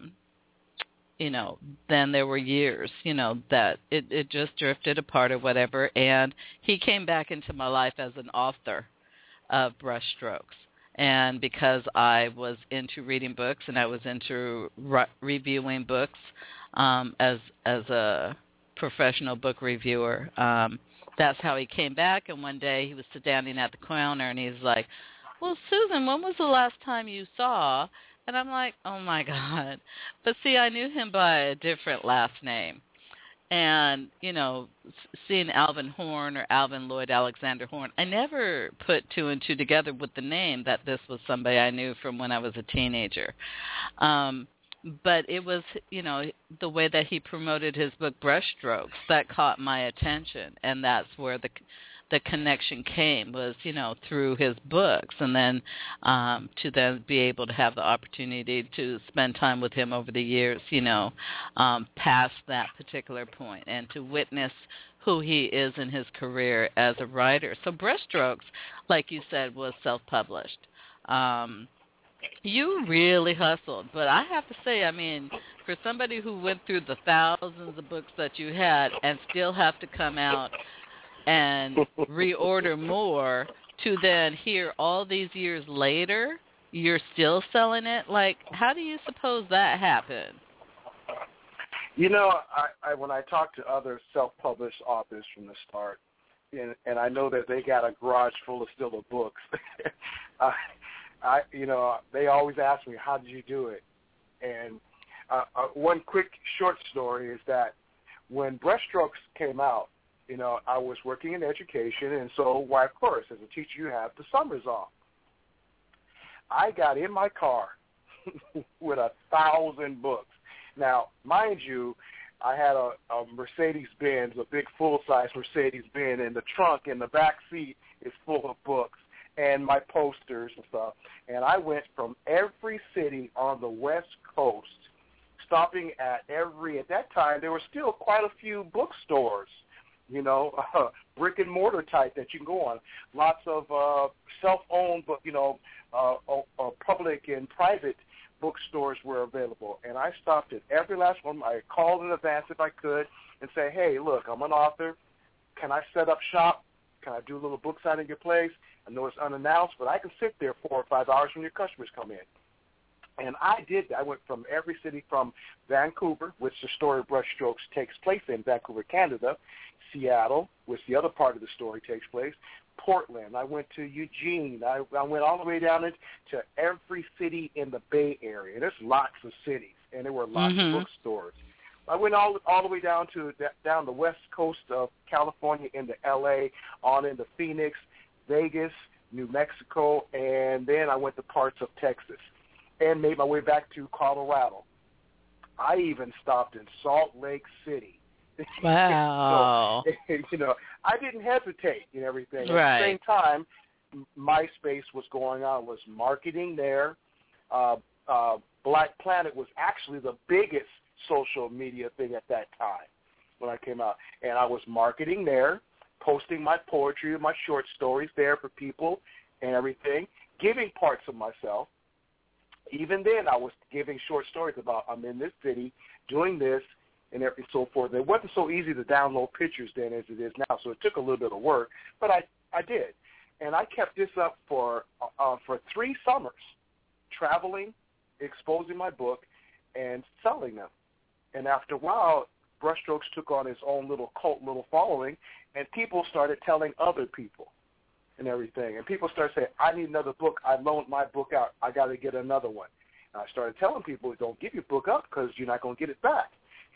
then there were years, that it just drifted apart or whatever. And he came back into my life as an author of Brushstrokes. And because I was into reading books and I was into reviewing books as a professional book reviewer, that's how he came back. And one day he was standing at the counter and he's like, "Well, Susan, when was the last time you saw?" And I'm like, "Oh, my God." But see, I knew him by a different last name. And, seeing Alvin Horn or Alvin Lloyd Alexander Horn, I never put two and two together with the name that this was somebody I knew from when I was a teenager. But it was, the way that he promoted his book Brushstrokes that caught my attention, and that's where the connection came, was, through his books, and then to then be able to have the opportunity to spend time with him over the years, past that particular point, and to witness who he is in his career as a writer. So Brushstrokes, like you said, was self-published. You really hustled, but I have to say, I mean, for somebody who went through the thousands of books that you had and still have to come out and reorder more, to then hear all these years later you're still selling it, like, how do you suppose that happened? I when I talk to other self-published authors from the start, and I know that they got a garage full of still of books, they always ask me, how did you do it? And one quick short story is that when Brushstrokes came out, I was working in education, and so, why, of course, as a teacher, you have the summers off. I got in my car with 1,000 books. Now, mind you, I had a Mercedes-Benz, a big full-size Mercedes-Benz, and the trunk in the back seat is full of books and my posters and stuff. And I went from every city on the West Coast, stopping at that time, there were still quite a few bookstores, brick and mortar type that you can go on. Lots of self-owned, but, public and private bookstores were available. And I stopped at every last one. I called in advance if I could and say, hey, look, I'm an author. Can I set up shop? Can I do a little book signing at your place? I know it's unannounced, but I can sit there 4 or 5 hours when your customers come in. And I did that. I went from every city from Vancouver, which the story Brushstrokes takes place in, Vancouver, Canada, Seattle, which the other part of the story takes place, Portland. I went to Eugene. I went all the way down to every city in the Bay Area. There's lots of cities, and there were lots of bookstores. I went all the way down the west coast of California into L.A., on into Phoenix, Vegas, New Mexico, and then I went to parts of Texas and made my way back to Colorado. I even stopped in Salt Lake City. Wow. So, I didn't hesitate and everything. Right. At the same time, MySpace was going on, was marketing there. Black Planet was actually the biggest social media thing at that time when I came out. And I was marketing there, posting my poetry, my short stories there for people and everything, giving parts of myself. Even then, I was giving short stories about I'm in this city, doing this, and so forth. It wasn't so easy to download pictures then as it is now, so it took a little bit of work, but I did. And I kept this up for 3 summers, traveling, exposing my book, and selling them. And after a while, Brushstrokes took on its own little cult, little following, and people started telling other people and everything. And people started saying, I need another book. I loaned my book out. I got to get another one. And I started telling people, don't give your book up because you're not going to get it back,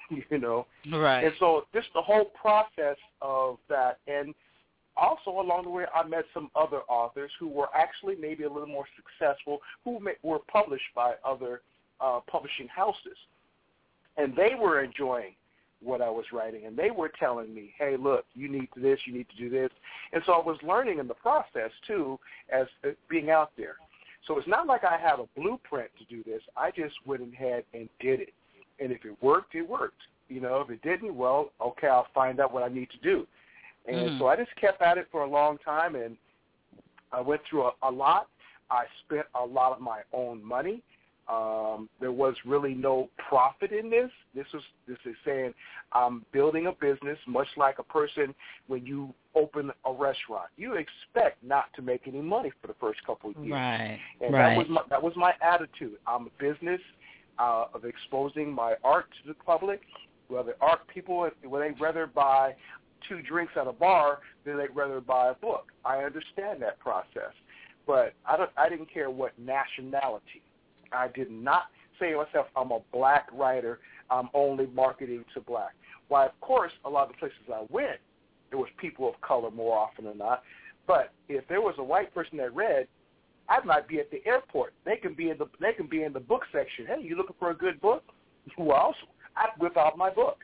Right. And so just the whole process of that. And also along the way, I met some other authors who were actually maybe a little more successful, who were published by other publishing houses. And they were enjoying what I was writing, and they were telling me, hey, look, you need to this, you need to do this. And so I was learning in the process, too, as being out there. So it's not like I have a blueprint to do this. I just went ahead and did it. And if it worked, it worked. If it didn't, well, okay, I'll find out what I need to do. And so I just kept at it for a long time, and I went through a lot. I spent a lot of my own money. There was really no profit in this. This is saying I'm building a business, much like a person when you open a restaurant. You expect not to make any money for the first couple of years. Right. And right. that was my attitude. I'm a business of exposing my art to the public. Whether art people, they'd rather buy 2 drinks at a bar than they'd rather buy a book. I understand that process, but I didn't care what nationality. I did not say to myself, I'm a black writer, I'm only marketing to black. Why, of course, a lot of the places I went, there was people of color more often than not. But if there was a white person that read, I might be at the airport. They can be in the book section. Hey, you looking for a good book? Well, I'd whip out my book.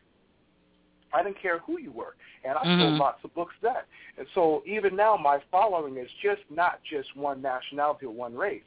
I didn't care who you were, and I sold lots of books then. And so even now, my following is not just one nationality or one race.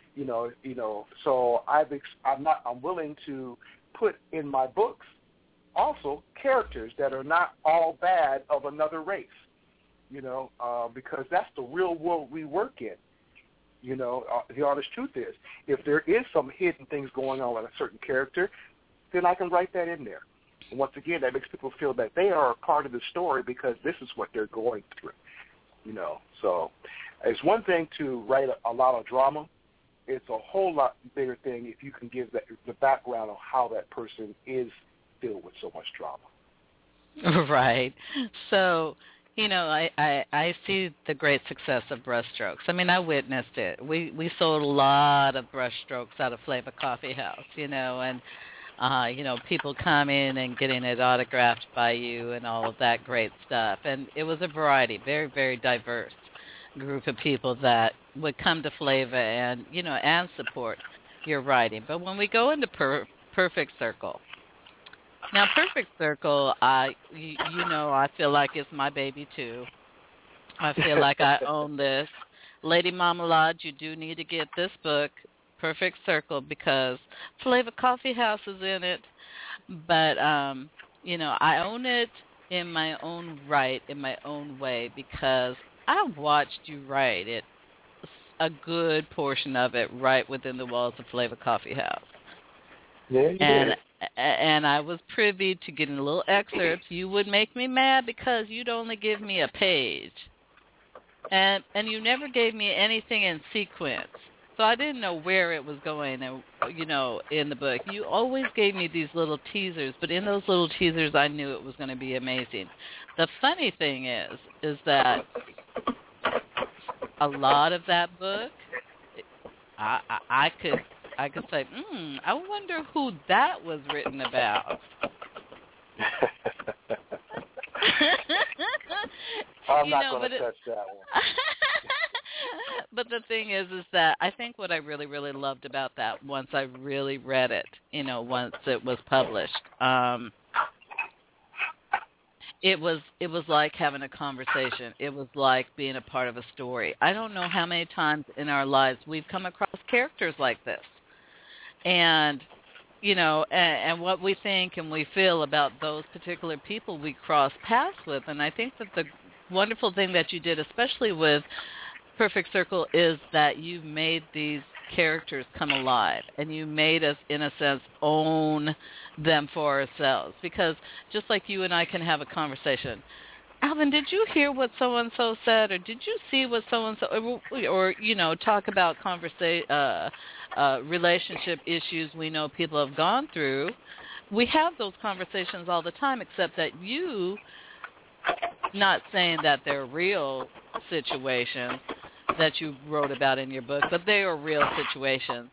So I'm willing to put in my books also characters that are not all bad of another race, because that's the real world we work in. The honest truth is, if there is some hidden things going on with a certain character, then I can write that in there. And once again, that makes people feel that they are a part of the story because this is what they're going through. So it's one thing to write a lot of drama. It's a whole lot bigger thing if you can give the background of how that person is filled with so much drama. Right. So, I see the great success of Brushstrokes. I mean, I witnessed it. We sold a lot of Brushstrokes out of Flavor Coffee House, and people coming and getting it autographed by you and all of that great stuff. And it was a variety, very, very diverse group of people that would come to Flavor and, and support your writing. But when we go into Perfect Circle, Now, Perfect Circle, you know, I feel like it's my baby too. I feel like I own this. Lady Marmalade, you do need to get this book, Perfect Circle, because Flavor Coffee House is in it. But, you know, I own it in my own right, in my own way, because I watched you write it, a good portion of it, right within the walls of Flavor Coffee House. Yeah, and I was privy to getting little excerpts. You would make me mad because you'd only give me a page. And you never gave me anything in sequence. So I didn't know where it was going, you know, in the book. You always gave me these little teasers, but in those little teasers I knew it was going to be amazing. The funny thing is that a lot of that book, I could say, I wonder who that was written about. I'm not going to touch that one. But the thing is that I think what I really, really loved about that once I really read it, you know, once it was published, it was like having a conversation. It was like being a part of a story. I don't know how many times in our lives we've come across characters like this. And, you know, and what we think and we feel about those particular people we cross paths with. And I think that the wonderful thing that you did, especially with Perfect Circle, is that you made these characters come alive, and you made us, in a sense, own them for ourselves. Because just like you and I can have a conversation, Alvin, did you hear what so-and-so said, or did you see what so-and-so, or you know, talk about relationship issues we know people have gone through. We have those conversations all the time, except that you, not saying that they're real situations that you wrote about in your book, but they are real situations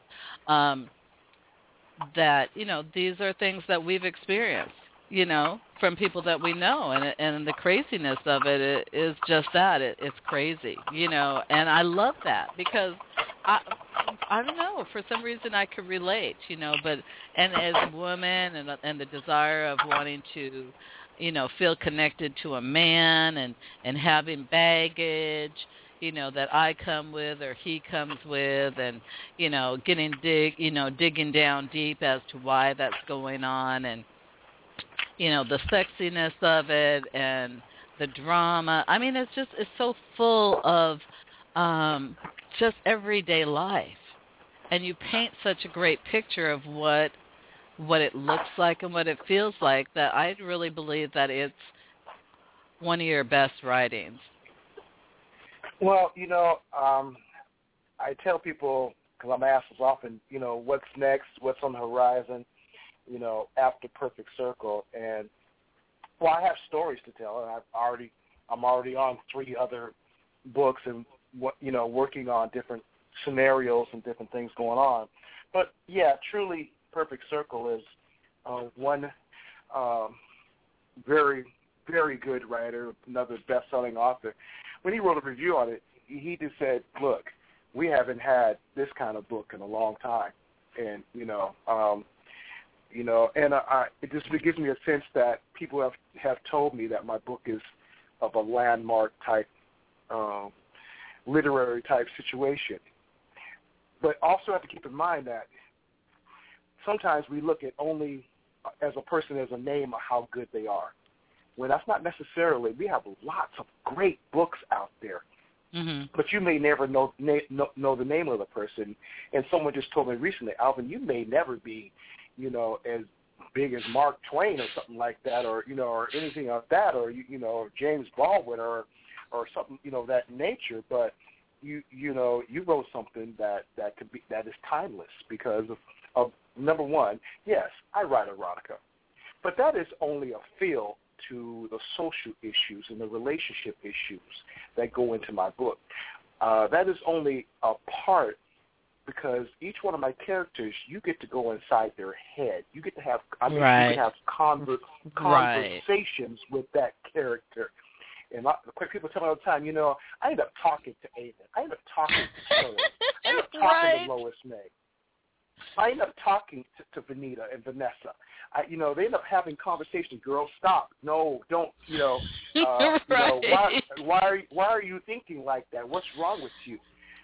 that, you know, these are things that we've experienced, you know, from people that we know, and the craziness of it is just that. It's crazy, you know, and I love that because I don't know, for some reason I could relate, you know, and as a woman and the desire of wanting to, you know, feel connected to a man and having baggage, you know, that I come with or he comes with, and, you know, digging down deep as to why that's going on, and, you know, the sexiness of it and the drama. I mean, it's so full of just everyday life. And you paint such a great picture of what it looks like and what it feels like, that I really believe that it's one of your best writings. Well, you know, I tell people, because I'm asked as often, you know, what's next, what's on the horizon, you know, after Perfect Circle. And, well, I have stories to tell, and I'm already on 3 other books and, you know, working on different scenarios and different things going on. But, yeah, truly, Perfect Circle is one very, very good writer, another best-selling author. When he wrote a review on it, he just said, look, we haven't had this kind of book in a long time. And, it just gives me a sense that people have told me that my book is of a landmark type, literary type situation. But also have to keep in mind that sometimes we look at only as a person as a name of how good they are. When that's not necessarily, we have lots of great books out there. Mm-hmm. But you may never know the name of the person. And someone just told me recently, Alvin, you may never be, you know, as big as Mark Twain or something like that, or, you know, or anything like that, or, you know, or James Baldwin or something, you know, that nature. But you know, you wrote something that is timeless because of number one, yes, I write erotica, but that is only a field to the social issues and the relationship issues that go into my book. That is only a part, because each one of my characters, you get to go inside their head. You get to have, you can have conversations with that character. And people tell me all the time, you know, I end up talking to Ava. I end up talking to Shirley. I end up talking to Lois May. I end up talking to Vanita and Vanessa. They end up having conversations. Girls, stop. No, don't. Right. Why are you thinking like that? What's wrong with you?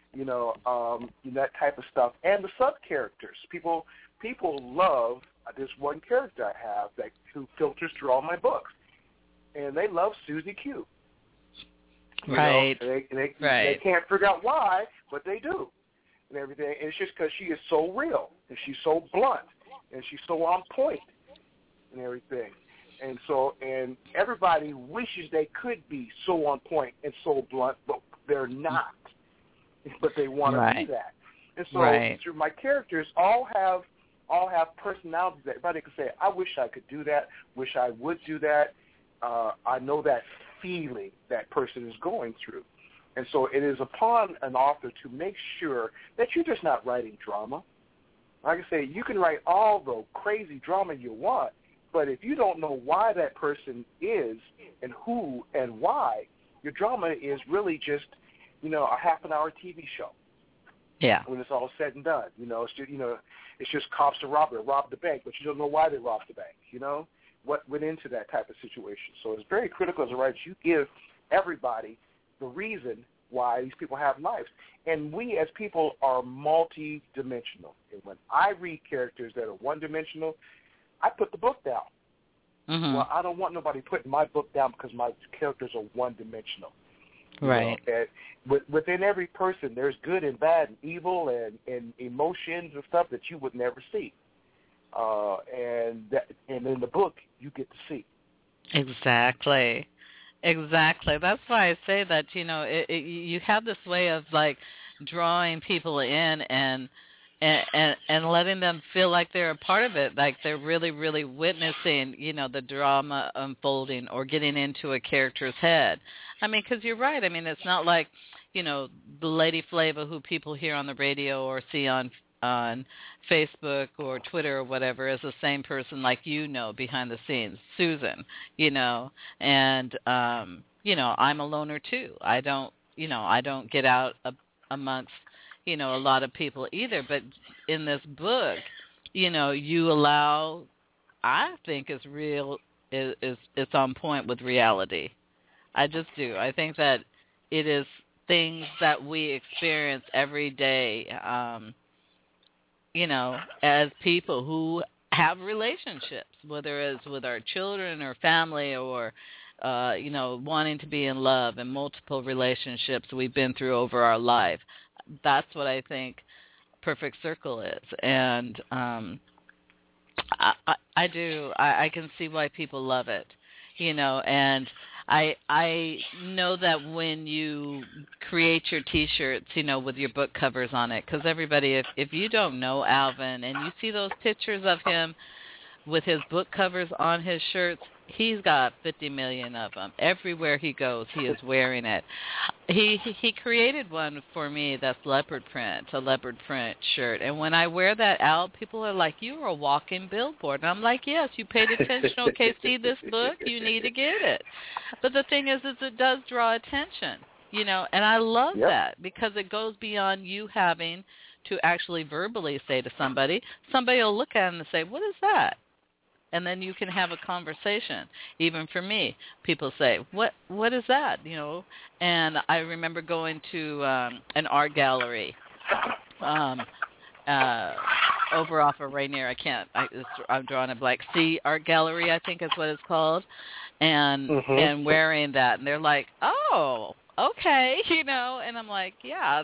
That type of stuff. And the sub characters. People love this one character I have who filters through all my books, and they love Susie Q. Right. They can't figure out why, but they do, and everything. And it's just because she is so real, and she's so blunt, and she's so on point, and everything. And everybody wishes they could be so on point and so blunt, but they're not. But they want to be that. And so through my characters, all have personalities that everybody can say, I wish I could do that, wish I would do that. I know that feeling that person is going through. And so it is upon an author to make sure that you're just not writing drama. Like I say, you can write all the crazy drama you want, but if you don't know why that person is and who and why, your drama is really just, a half-an-hour TV show. Yeah. When it's all said and done, it's just cops to rob the bank, but you don't know why they robbed the bank. What went into that type of situation. So it's very critical as a writer. You give everybody the reason why these people have lives, and we as people are multi-dimensional. And when I read characters that are one-dimensional, I put the book down. Mm-hmm. Well, I don't want nobody putting my book down because my characters are one-dimensional. Right. And within every person, there's good and bad and evil and emotions and stuff that you would never see. And in the book, you get to see. Exactly. That's why I say that, you have this way of, like, drawing people in and letting them feel like they're a part of it, like they're really, really witnessing, the drama unfolding or getting into a character's head. I mean, because you're right. I mean, it's not like, the Lady Flava who people hear on the radio or see on Facebook or Twitter or whatever is the same person like behind the scenes, Susan, and I'm a loner too. I don't get out amongst a lot of people either. But in this book, you allow, I think is real, it's on point with reality. I just do. I think that it is things that we experience every day, as people who have relationships, whether it's with our children or family or, wanting to be in love and multiple relationships we've been through over our life. That's what I think Perfect Circle is. And I do. I can see why people love it, and I know that when you create your T-shirts, with your book covers on it, because everybody, if you don't know Alvin and you see those pictures of him with his book covers on his shirts, he's got 50 million of them. Everywhere he goes, he is wearing it. He created one for me that's a leopard print shirt. And when I wear that out, people are like, you are a walking billboard. And I'm like, yes, you paid attention. Okay, see this book? You need to get it. But the thing is it does draw attention, and I love that because it goes beyond you having to actually verbally say to somebody. Somebody will look at it and say, what is that? And then you can have a conversation. Even for me, people say, what is that? And I remember going to an art gallery over off of Rainier. I'm drawing a blank. C Art Gallery, I think is what it's called. And and wearing that. And they're like, oh, okay, and I'm like, yeah,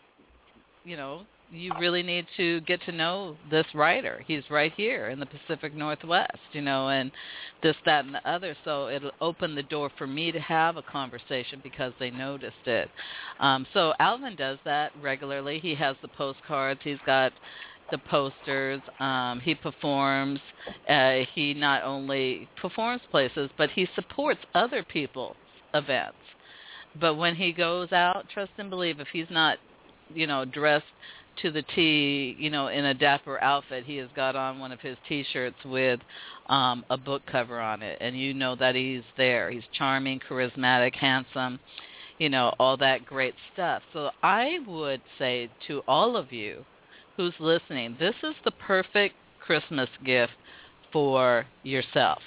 you really need to get to know this writer. He's right here in the Pacific Northwest, and this, that, and the other. So it'll open the door for me to have a conversation because they noticed it. So Alvin does that regularly. He has the postcards. He's got the posters. He performs. He not only performs places, but he supports other people's events. But when he goes out, trust and believe, if he's not, dressed to the T, in a dapper outfit, he has got on one of his T-shirts with a book cover on it, and that he's there. He's charming, charismatic, handsome, all that great stuff. So I would say to all of you who's listening, this is the perfect Christmas gift for yourself.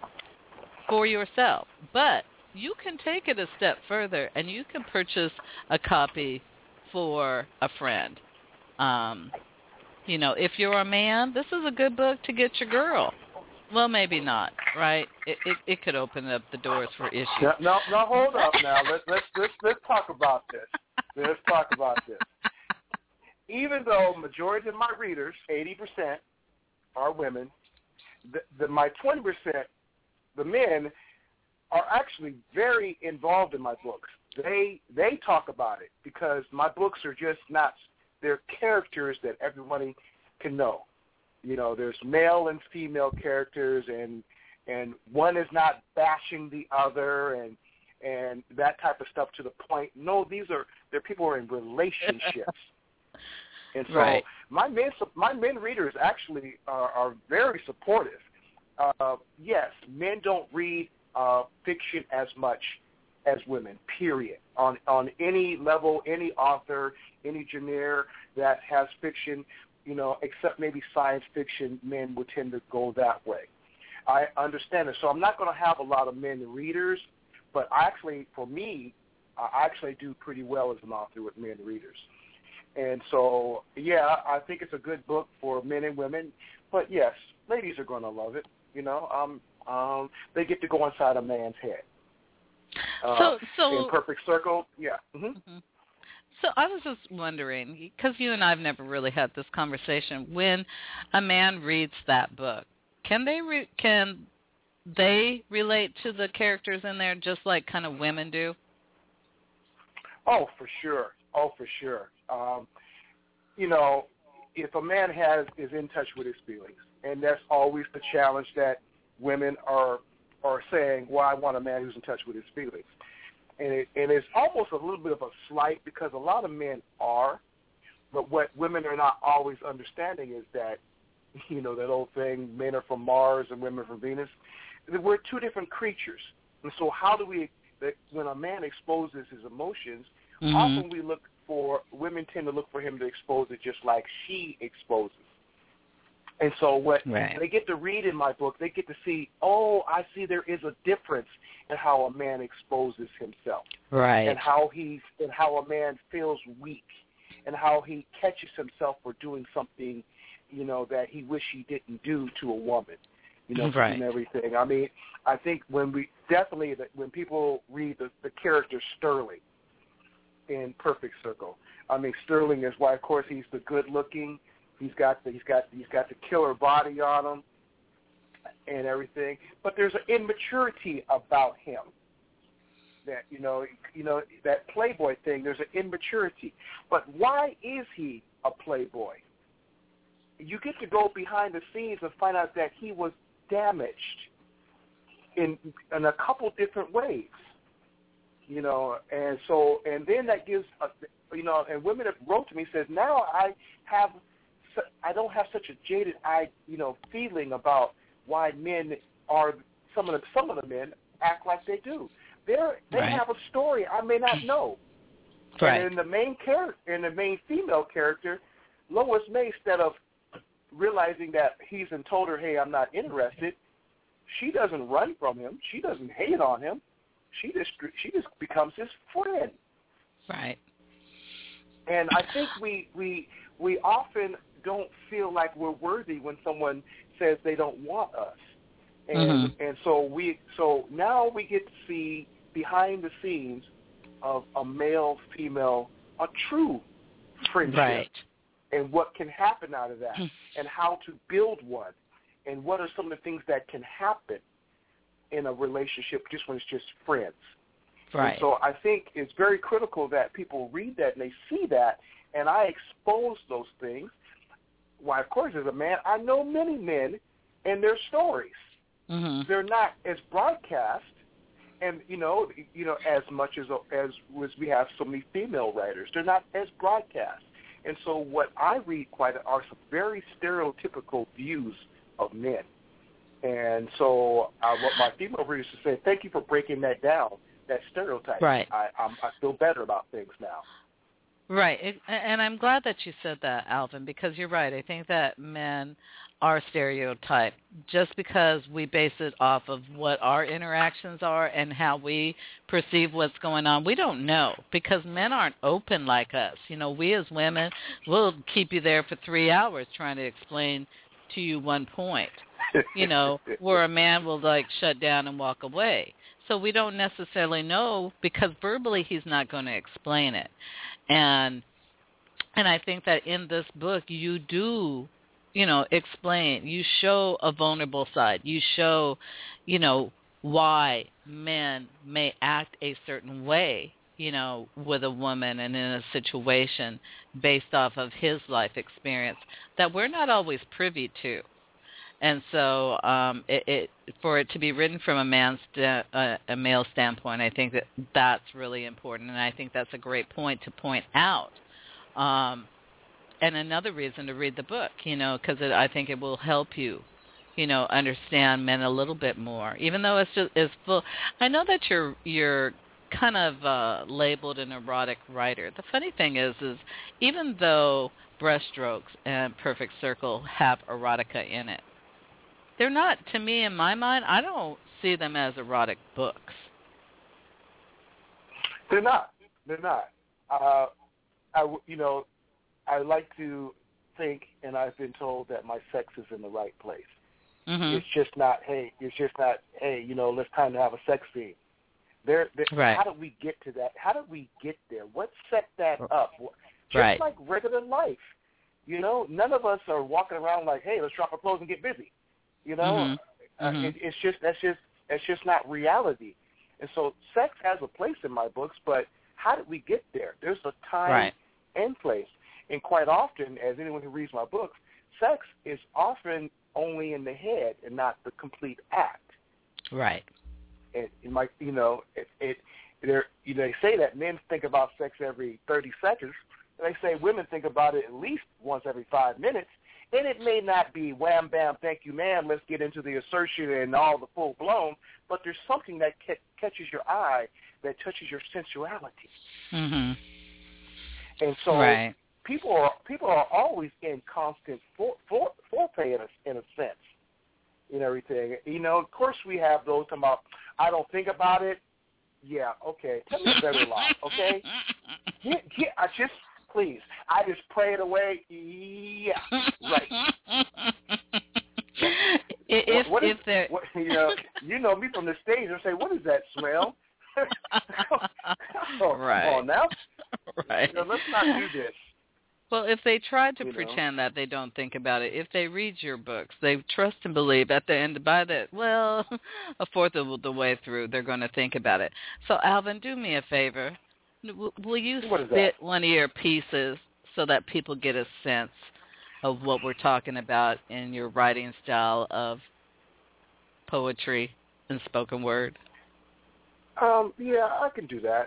But you can take it a step further, and you can purchase a copy for a friend. If you're a man, this is a good book to get your girl. Well, maybe not, right? It could open up the doors for issues. No, hold up now. Let's talk about this. Let's talk about this. Even though majority of my readers, 80%, are women, my 20%, the men, are actually very involved in my books. They talk about it because my books are just not, they're characters that everybody can know. There's male and female characters, and one is not bashing the other and that type of stuff to the point. No, they're people who are in relationships. And so right. my men readers actually are very supportive. Yes, men don't read fiction as much as women, period. On any level, any author, any genre that has fiction, except maybe science fiction, men would tend to go that way. I understand it. So I'm not going to have a lot of men readers, but for me, I actually do pretty well as an author with men readers. And so, yeah, I think it's a good book for men and women. But, yes, ladies are going to love it. They get to go inside a man's head. So in Perfect Circle, yeah. Mm-hmm. Mm-hmm. So I was just wondering, because you and I have never really had this conversation, when a man reads that book, can they relate to the characters in there just like kind of women do? Oh, for sure. If a man is in touch with his feelings, and that's always the challenge that women are saying, well, I want a man who's in touch with his feelings. And it's almost a little bit of a slight because a lot of men are, but what women are not always understanding is that, that old thing, men are from Mars and women are from Venus. We're two different creatures. And so how do when a man exposes his emotions, mm-hmm. often women tend to look for him to expose it just like she exposes. And so right. they get to read in my book, they get to see, I see there is a difference in how a man exposes himself. Right. And how a man feels weak and how he catches himself for doing something, that he wish he didn't do to a woman, right. and everything. I mean, I think when people read the character Sterling in Perfect Circle, I mean, Sterling is why, of course, he's the good-looking. He's got the killer body on him and everything. But there's an immaturity about him. That that playboy thing. There's an immaturity. But why is he a playboy? You get to go behind the scenes and find out that he was damaged in a couple different ways. And then that gives and women have wrote to me says now I don't have such a jaded feeling about why men are some of the men act like they do. They right. have a story I may not know. Right. And in the main female character, Lois May, instead of realizing that he's told her, "Hey, I'm not interested," she doesn't run from him. She doesn't hate on him. She just becomes his friend. Right. And I think we often don't feel like we're worthy when someone says they don't want us. And mm-hmm. and so now we get to see behind the scenes of a male-female, a true friendship. Right. And what can happen out of that, and how to build one, and what are some of the things that can happen in a relationship just when it's just friends. Right. And so I think it's very critical that people read that and they see that, and I expose those things. Why, of course, as a man, I know many men and their stories. Mm-hmm. They're not as broadcast, and as much as we have so many female writers, they're not as broadcast. And so what I read are some very stereotypical views of men. And so what my female readers say, thank you for breaking that down, that stereotype. Right. I feel better about things now. Right. And I'm glad that you said that, Alvin, because you're right. I think that men are stereotyped just because we base it off of what our interactions are and how we perceive what's going on. We don't know because men aren't open like us. You know, we as women will keep you there for 3 hours trying to explain to you one point, you know, where a man will like shut down and walk away. So we don't necessarily know because verbally he's not going to explain it. And I think that in this book you do, you know, explain, you show a vulnerable side. You show, you know, why men may act a certain way, you know, with a woman and in a situation based off of his life experience that we're not always privy to. And so for it to be written from a male standpoint, I think that that's really important, and I think that's a great point to point out. And another reason to read the book, you know, because I think it will help you, you know, understand men a little bit more, even though it's full. I know that you're kind of labeled an erotic writer. The funny thing is even though Brushstrokes and Perfect Circle have erotica in it, they're not, to me, in my mind, I don't see them as erotic books. They're not. I like to think, and I've been told that my sex is in the right place. Mm-hmm. It's just not, hey, you know, let's time to have a sex scene. Right. How did we get to that? How did we get there? What set that up? Just right. like regular life. You know, none of us are walking around like, hey, let's drop our clothes and get busy. You know, it's just not reality. And so sex has a place in my books, but how did we get there? There's a time and place. And quite often, as anyone who reads my books, sex is often only in the head and not the complete act. Right. And it might, you know, they say that men think about sex every 30 seconds. They say women think about it at least once every 5 minutes. And it may not be wham, bam, thank you, ma'am, let's get into the assertion and all the full-blown, but there's something that catches your eye, that touches your sensuality. Mm-hmm. And so people are always in constant foreplay in a sense and everything. You know, of course we have those talking about, I don't think about it. Yeah, okay. Tell me a better lie, okay? Please. I just pray it away. Yeah, right. You know me from the stage. They'll say, "What is that smell?" Come on now. Right. You know, let's not do this. Well, if they try to pretend that they don't think about it, if they read your books, they trust and believe at the end, by a fourth of the way through, they're going to think about it. So, Alvin, do me a favor. Will you spit one of your pieces so that people get a sense of what we're talking about in your writing style of poetry and spoken word? Yeah, I can do that.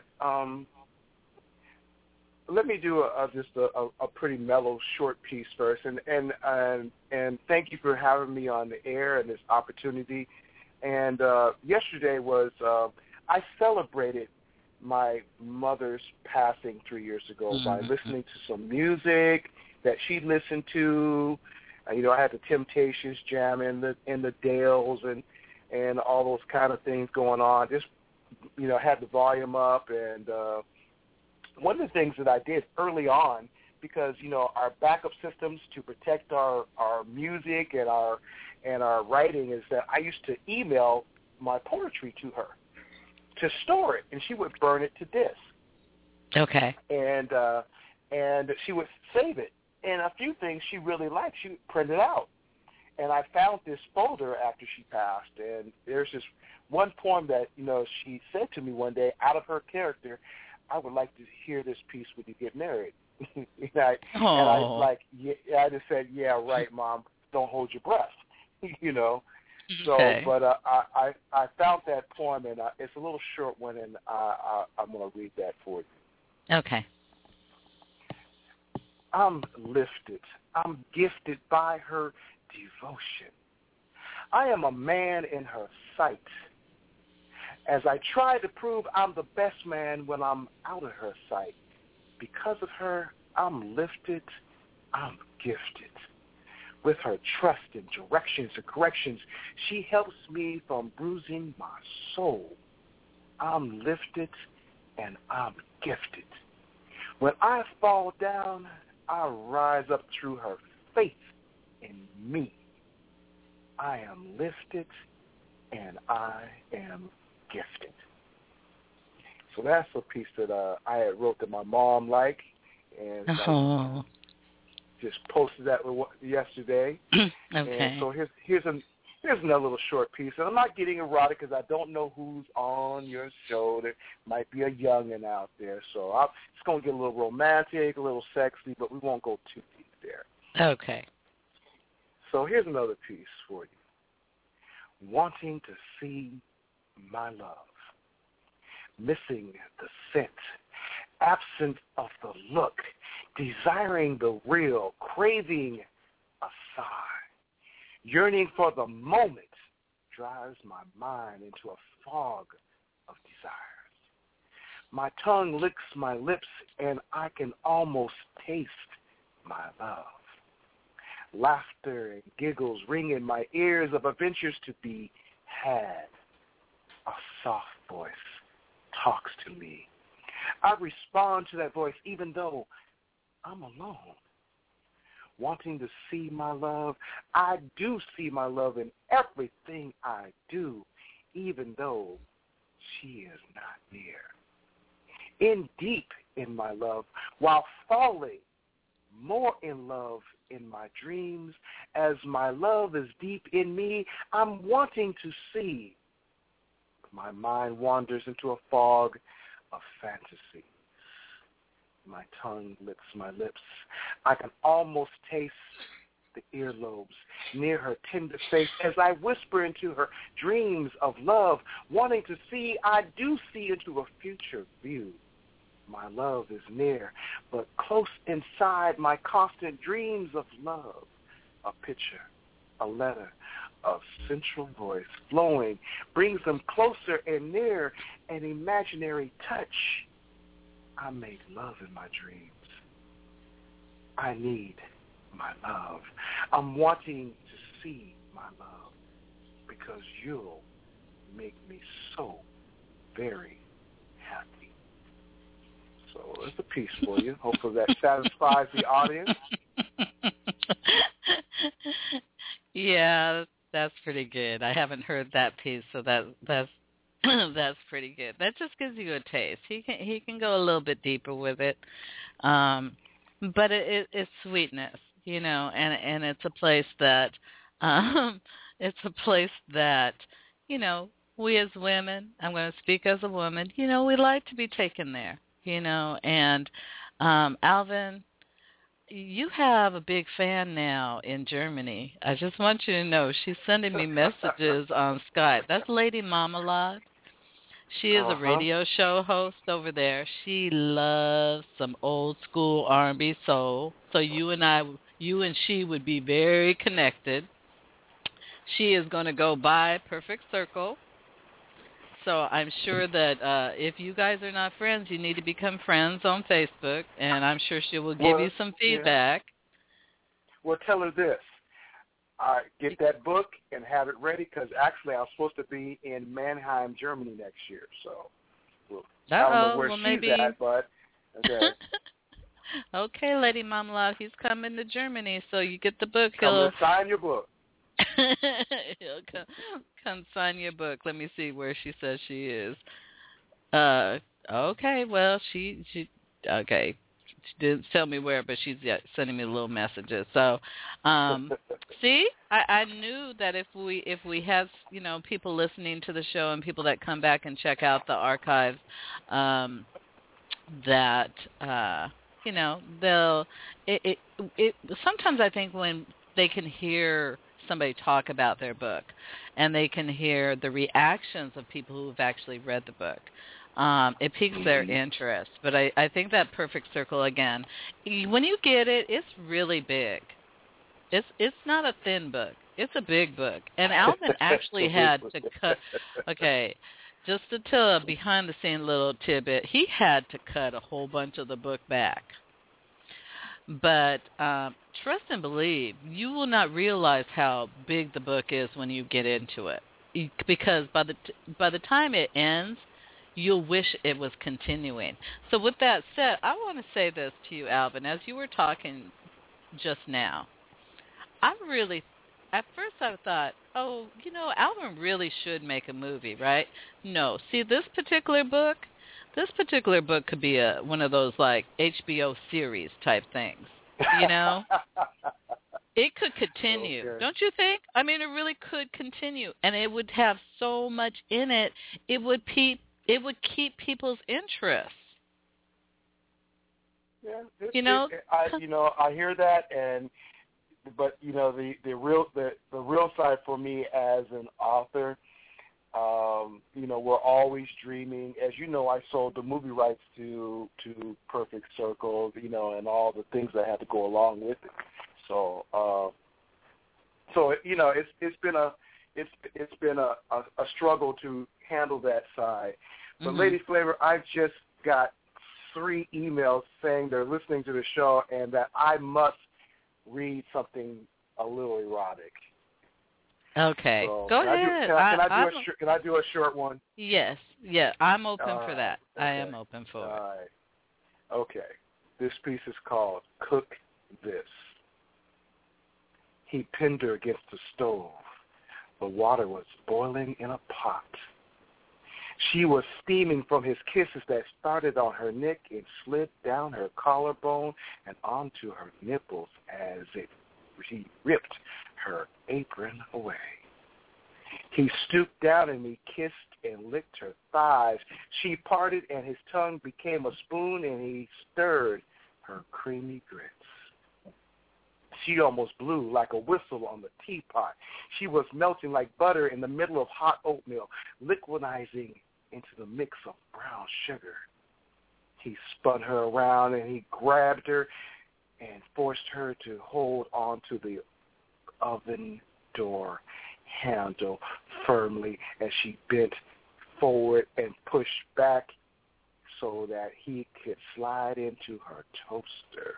Let me do just a pretty mellow, short piece first, and thank you for having me on the air and this opportunity. And yesterday was I celebrated my mother's passing 3 years ago by listening to some music that she listened to. You know, I had the Temptations jam in the Dales and all those kind of things going on. Just, you know, had the volume up, and one of the things that I did early on, because, you know, our backup systems to protect our music and our writing, is that I used to email my poetry to her to store it, and she would burn it to disk. Okay. And she would save it. And a few things she really liked, she would print it out. And I found this folder after she passed, and there's this one poem that, you know, she said to me one day, out of her character, I would like to hear this piece when you get married. And I just said, yeah, right, Mom, don't hold your breath, you know. So, but I found that poem, and it's a little short one, and I'm going to read that for you. Okay. I'm lifted. I'm gifted by her devotion. I am a man in her sight. As I try to prove I'm the best man when I'm out of her sight. Because of her, I'm lifted, I'm gifted. With her trust and directions and corrections, she helps me from bruising my soul. I'm lifted and I'm gifted. When I fall down, I rise up through her faith in me. I am lifted and I am gifted. So that's a piece that I had wrote that my mom liked, and just posted that yesterday. Okay. And so here's another little short piece. And I'm not getting erotic because I don't know who's on your show. There might be a youngin' out there. So it's going to get a little romantic, a little sexy, but we won't go too deep there. Okay. So here's another piece for you. Wanting to see my love. Missing the scent. Absent of the look. Desiring the real. Craving a sigh. Yearning for the moment drives my mind into a fog of desires. My tongue licks my lips and I can almost taste my love. Laughter and giggles ring in my ears of adventures to be had. A soft voice talks to me. I respond to that voice even though I'm alone. Wanting to see my love, I do see my love in everything I do, even though she is not near. In deep in my love, while falling more in love in my dreams, as my love is deep in me, I'm wanting to see. My mind wanders into a fog of fantasy. My tongue licks my lips. I can almost taste the earlobes near her tender face as I whisper into her dreams of love, wanting to see. I do see into a future view. My love is near, but close inside my constant dreams of love. A picture, a letter, a central voice flowing brings them closer and near, an imaginary touch. I make love in my dreams. I need my love. I'm wanting to see my love because you'll make me so very happy. So it's a piece for you. Hopefully that satisfies the audience. Yeah, that's pretty good. I haven't heard that piece, so that's that's pretty good. That just gives you a taste. He can go a little bit deeper with it, but it's sweetness, you know, and it's a place that you know, we as women, I'm going to speak as a woman, you know, we like to be taken there, you know, and Alvin, you have a big fan now in Germany. I just want you to know she's sending me messages on Skype. That's Lady Marmalade. She is a radio show host over there. She loves some old school R&B soul. So you and she would be very connected. She is going to go buy Perfect Circle. So I'm sure that if you guys are not friends, you need to become friends on Facebook, and I'm sure she will give you some feedback. Yeah. Well, tell her this. Get that book and have it ready because actually I'm supposed to be in Mannheim, Germany next year. So I don't know where she's at, but okay. Okay, Lady Marmalade, he's coming to Germany, so you get the book. Come sign your book. He'll come sign your book. Let me see where she says she is. Okay, well, she okay. She didn't tell me where, but she's sending me little messages. So, see, I knew that if we have, you know, people listening to the show and people that come back and check out the archives, that you know, they'll it sometimes I think when they can hear somebody talk about their book and they can hear the reactions of people who have actually read the book, it piques their interest. But I think that Perfect Circle, again, when you get it, it's really big. It's not a thin book. It's a big book. And Alvin actually had to cut. Okay, just to tell a behind-the-scene little tidbit, he had to cut a whole bunch of the book back. But trust and believe, you will not realize how big the book is when you get into it, because by the time it ends, you'll wish it was continuing. So with that said, I want to say this to you, Alvin. As you were talking just now, at first I thought, oh, Alvin really should make a movie, right? No. See, this particular book could be one of those like HBO series type things, It could continue, okay. Don't you think? I mean, it really could continue, and it would have so much in it. It would keep people's interest. Yeah, I hear that, but the real side for me as an author, we're always dreaming. As you know, I sold the movie rights to Perfect Circle, and all the things that had to go along with it. So, it's been a struggle to handle that side. But Lady Flavor, I've just got 3 emails saying they're listening to the show and that I must read something a little erotic. Okay, so go ahead. Can I do a short one? Yes, yeah, I'm open for that. Okay. I am open for it. All right. Okay, this piece is called Cook This. He pinned her against the stove. The water was boiling in a pot. She was steaming from his kisses that started on her neck and slid down her collarbone and onto her nipples as he ripped her apron away. He stooped down and he kissed and licked her thighs. She parted and his tongue became a spoon and he stirred her creamy grits. She almost blew like a whistle on the teapot. She was melting like butter in the middle of hot oatmeal, liquidizing into the mix of brown sugar. He spun her around and he grabbed her and forced her to hold on to the oven door handle firmly as she bent forward and pushed back so that he could slide into her toaster.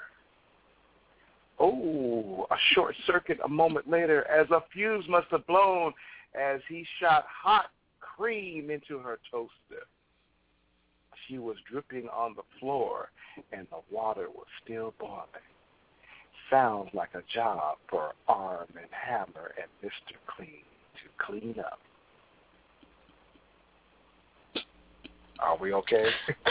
Oh, a short circuit a moment later as a fuse must have blown as he shot hot cream into her toaster. She was dripping on the floor and the water was still boiling. Sounds like a job for Arm and Hammer and Mr. Clean to clean up. Are we okay?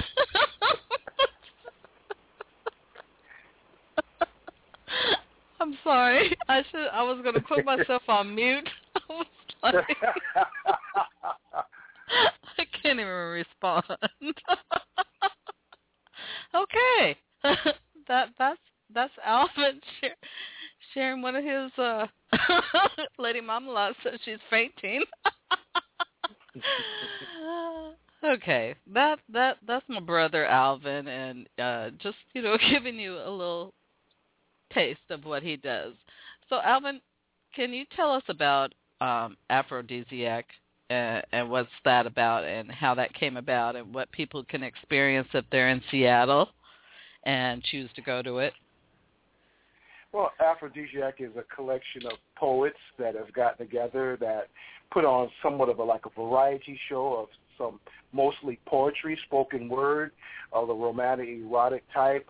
I'm sorry. I was going to put myself on mute. I can't even respond. Okay. That's Alvin sharing one of his Lady Mama says she's fainting. Okay. That's my brother Alvin, and just giving you a little taste of what he does. So Alvin, can you tell us about Aphrodisiac and what's that about and how that came about and what people can experience if they're in Seattle and choose to go to it? Well, Aphrodisiac is a collection of poets that have gotten together that put on somewhat of a variety show of some mostly poetry, spoken word, of the romantic, erotic type.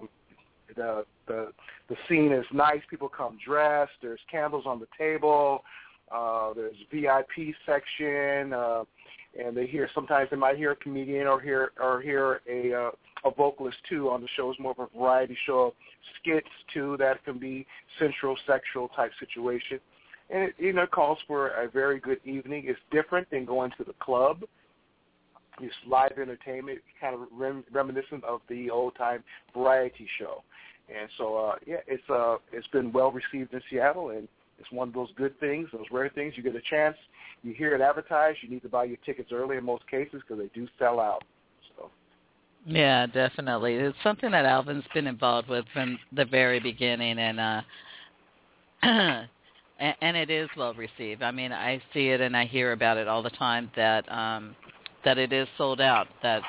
The scene is nice. People come dressed. There's candles on the table. There's VIP section, and sometimes they might hear a comedian or hear a vocalist too on the show. It's more of a variety show of skits too that can be sensual, sexual type situation, and it calls for a very good evening. It's different than going to the club. It's live entertainment, kind of reminiscent of the old time variety show, and so it's been well received in Seattle, and it's one of those good things, those rare things. You get a chance, you hear it advertised, you need to buy your tickets early in most cases because they do sell out. So. Yeah, definitely. It's something that Alvin's been involved with from the very beginning, and and it is well received. I mean, I see it and I hear about it all the time that it is sold out. That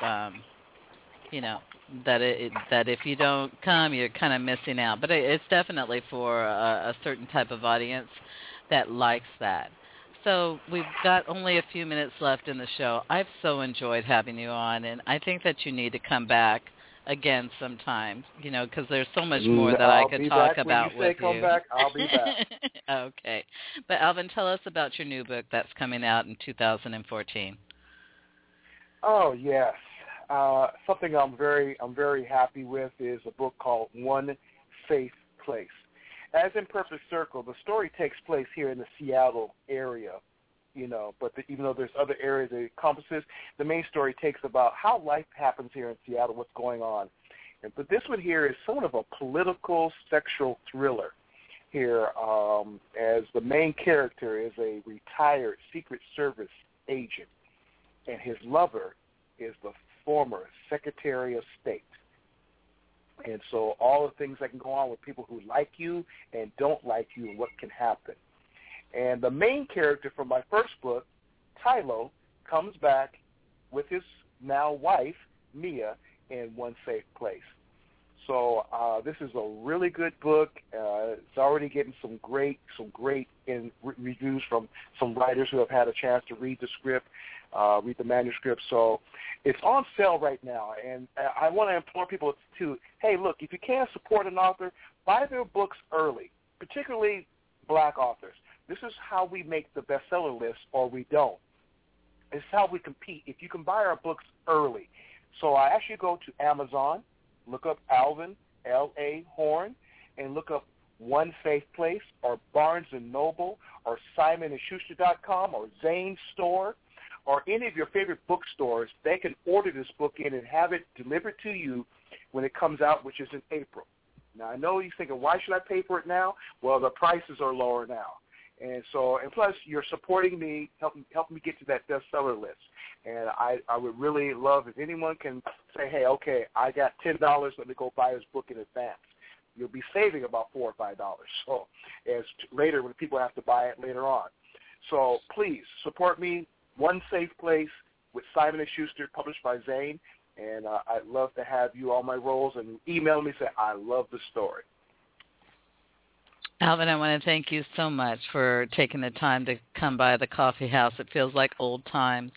that if you don't come, you're kind of missing out. But it's definitely for a certain type of audience that likes that. So we've got only a few minutes left in the show. I've so enjoyed having you on, and I think that you need to come back again sometime, because there's so much more that I could talk about with you. When you say come back, I'll be back. Okay. But Alvin, tell us about your new book that's coming out in 2014. Oh, yes. Something I'm very happy with is a book called One Safe Place. As in Perfect Circle, the story takes place here in the Seattle area, but even though there's other areas it encompasses, the main story takes about how life happens here in Seattle, what's going on. But this one here is somewhat of a political sexual thriller here, as the main character is a retired Secret Service agent, and his lover is the former Secretary of State. And so all the things that can go on with people who like you and don't like you and what can happen. And the main character from my first book, Tylo, comes back with his now wife, Mia, in One Safe Place. So this is a really good book. It's already getting some great reviews from some writers who have had a chance to read the script, read the manuscript. So it's on sale right now, and I want to implore people to, hey, look, if you can support an author, buy their books early, particularly black authors. This is how we make the bestseller list, or we don't. It's how we compete. If you can buy our books early. So I ask you to go to Amazon, look up Alvin, L.A. Horn, and look up One Safe Place, or Barnes & Noble, or SimonandSchuster.com, or Zane Store, or any of your favorite bookstores. They can order this book in and have it delivered to you when it comes out, which is in April. Now, I know you're thinking, why should I pay for it now? Well, the prices are lower now. And plus, you're supporting me, helping me get to that bestseller list. And I would really love if anyone can say, hey, okay, I got $10, let me go buy this book in advance. You'll be saving about $4 or $5. So as later when people have to buy it later on. So please support me. One Safe Place with Simon & Schuster, published by Zane, and I'd love to have you on my rolls and email me, say, I love the story. Alvin, I want to thank you so much for taking the time to come by the coffee house. It feels like old times.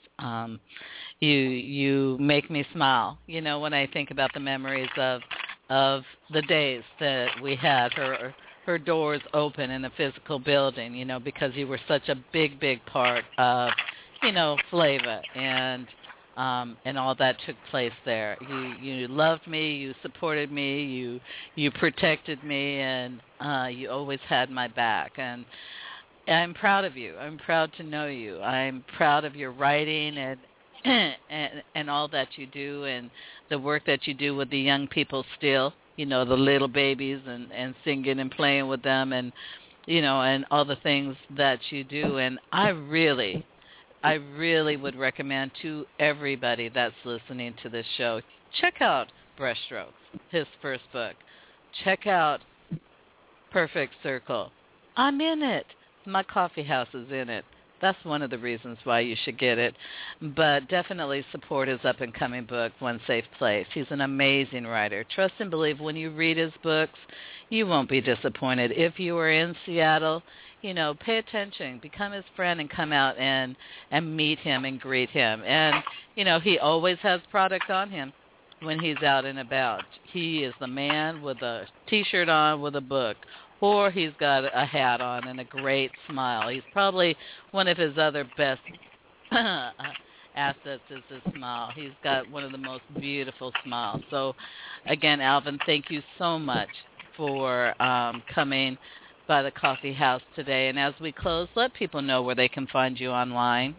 You make me smile, when I think about the memories of the days that we had her doors open in a physical building, because you were such a big part of Flava and all that took place there. You loved me, you supported me, you protected me, and you always had my back. And I'm proud of you. I'm proud to know you. I'm proud of your writing and all that you do, and the work that you do with the young people still, the little babies, and singing and playing with them, and and all the things that you do. And I really would recommend to everybody that's listening to this show, check out Brushstrokes, his first book. Check out Perfect Circle. I'm in it. My coffee house is in it. That's one of the reasons why you should get it. But definitely support his up-and-coming book, One Safe Place. He's an amazing writer. Trust and believe when you read his books, you won't be disappointed. If you are in Seattle, pay attention, become his friend, and come out and meet him and greet him. And, he always has product on him when he's out and about. He is the man with a T-shirt on with a book, or he's got a hat on and a great smile. He's probably one of his other best assets is his smile. He's got one of the most beautiful smiles. So, again, Alvin, thank you so much for coming by the coffee house today. And as we close, let people know where they can find you online.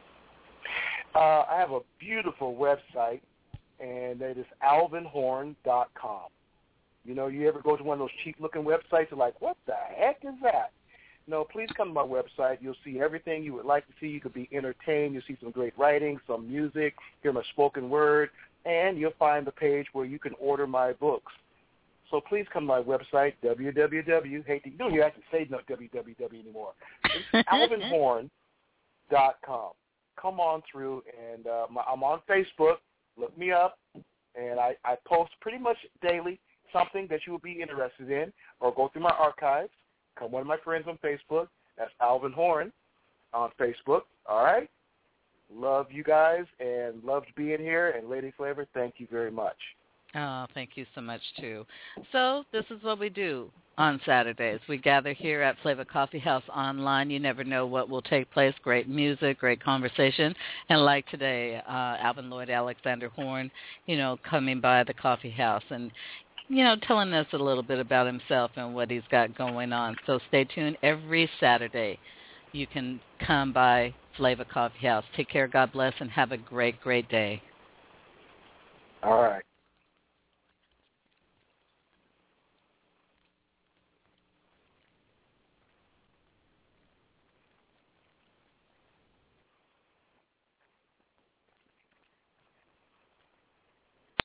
I have a beautiful website, and it is alvinhorn.com. You ever go to one of those cheap-looking websites, you're like, what the heck is that? No, please come to my website. You'll see everything you would like to see. You could be entertained. You'll see some great writing, some music, hear my spoken word, and you'll find the page where you can order my books. So please come to my website, www. You don't even have to say no www anymore. It's alvinhorn.com. come on through. And I'm on Facebook. Look me up. And I post pretty much daily something that you will be interested in, or go through my archives. Come one of my friends on Facebook. That's Alvin Horn on Facebook. All right? Love you guys and loved being here. And Lady Flavor, thank you very much. Oh, thank you so much, too. So this is what we do on Saturdays. We gather here at Flavor Coffee House online. You never know what will take place. Great music, great conversation. And like today, Alvin Lloyd Alexander Horn, coming by the coffee house and, telling us a little bit about himself and what he's got going on. So stay tuned. Every Saturday you can come by Flavor Coffee House. Take care, God bless, and have a great, great day. All right.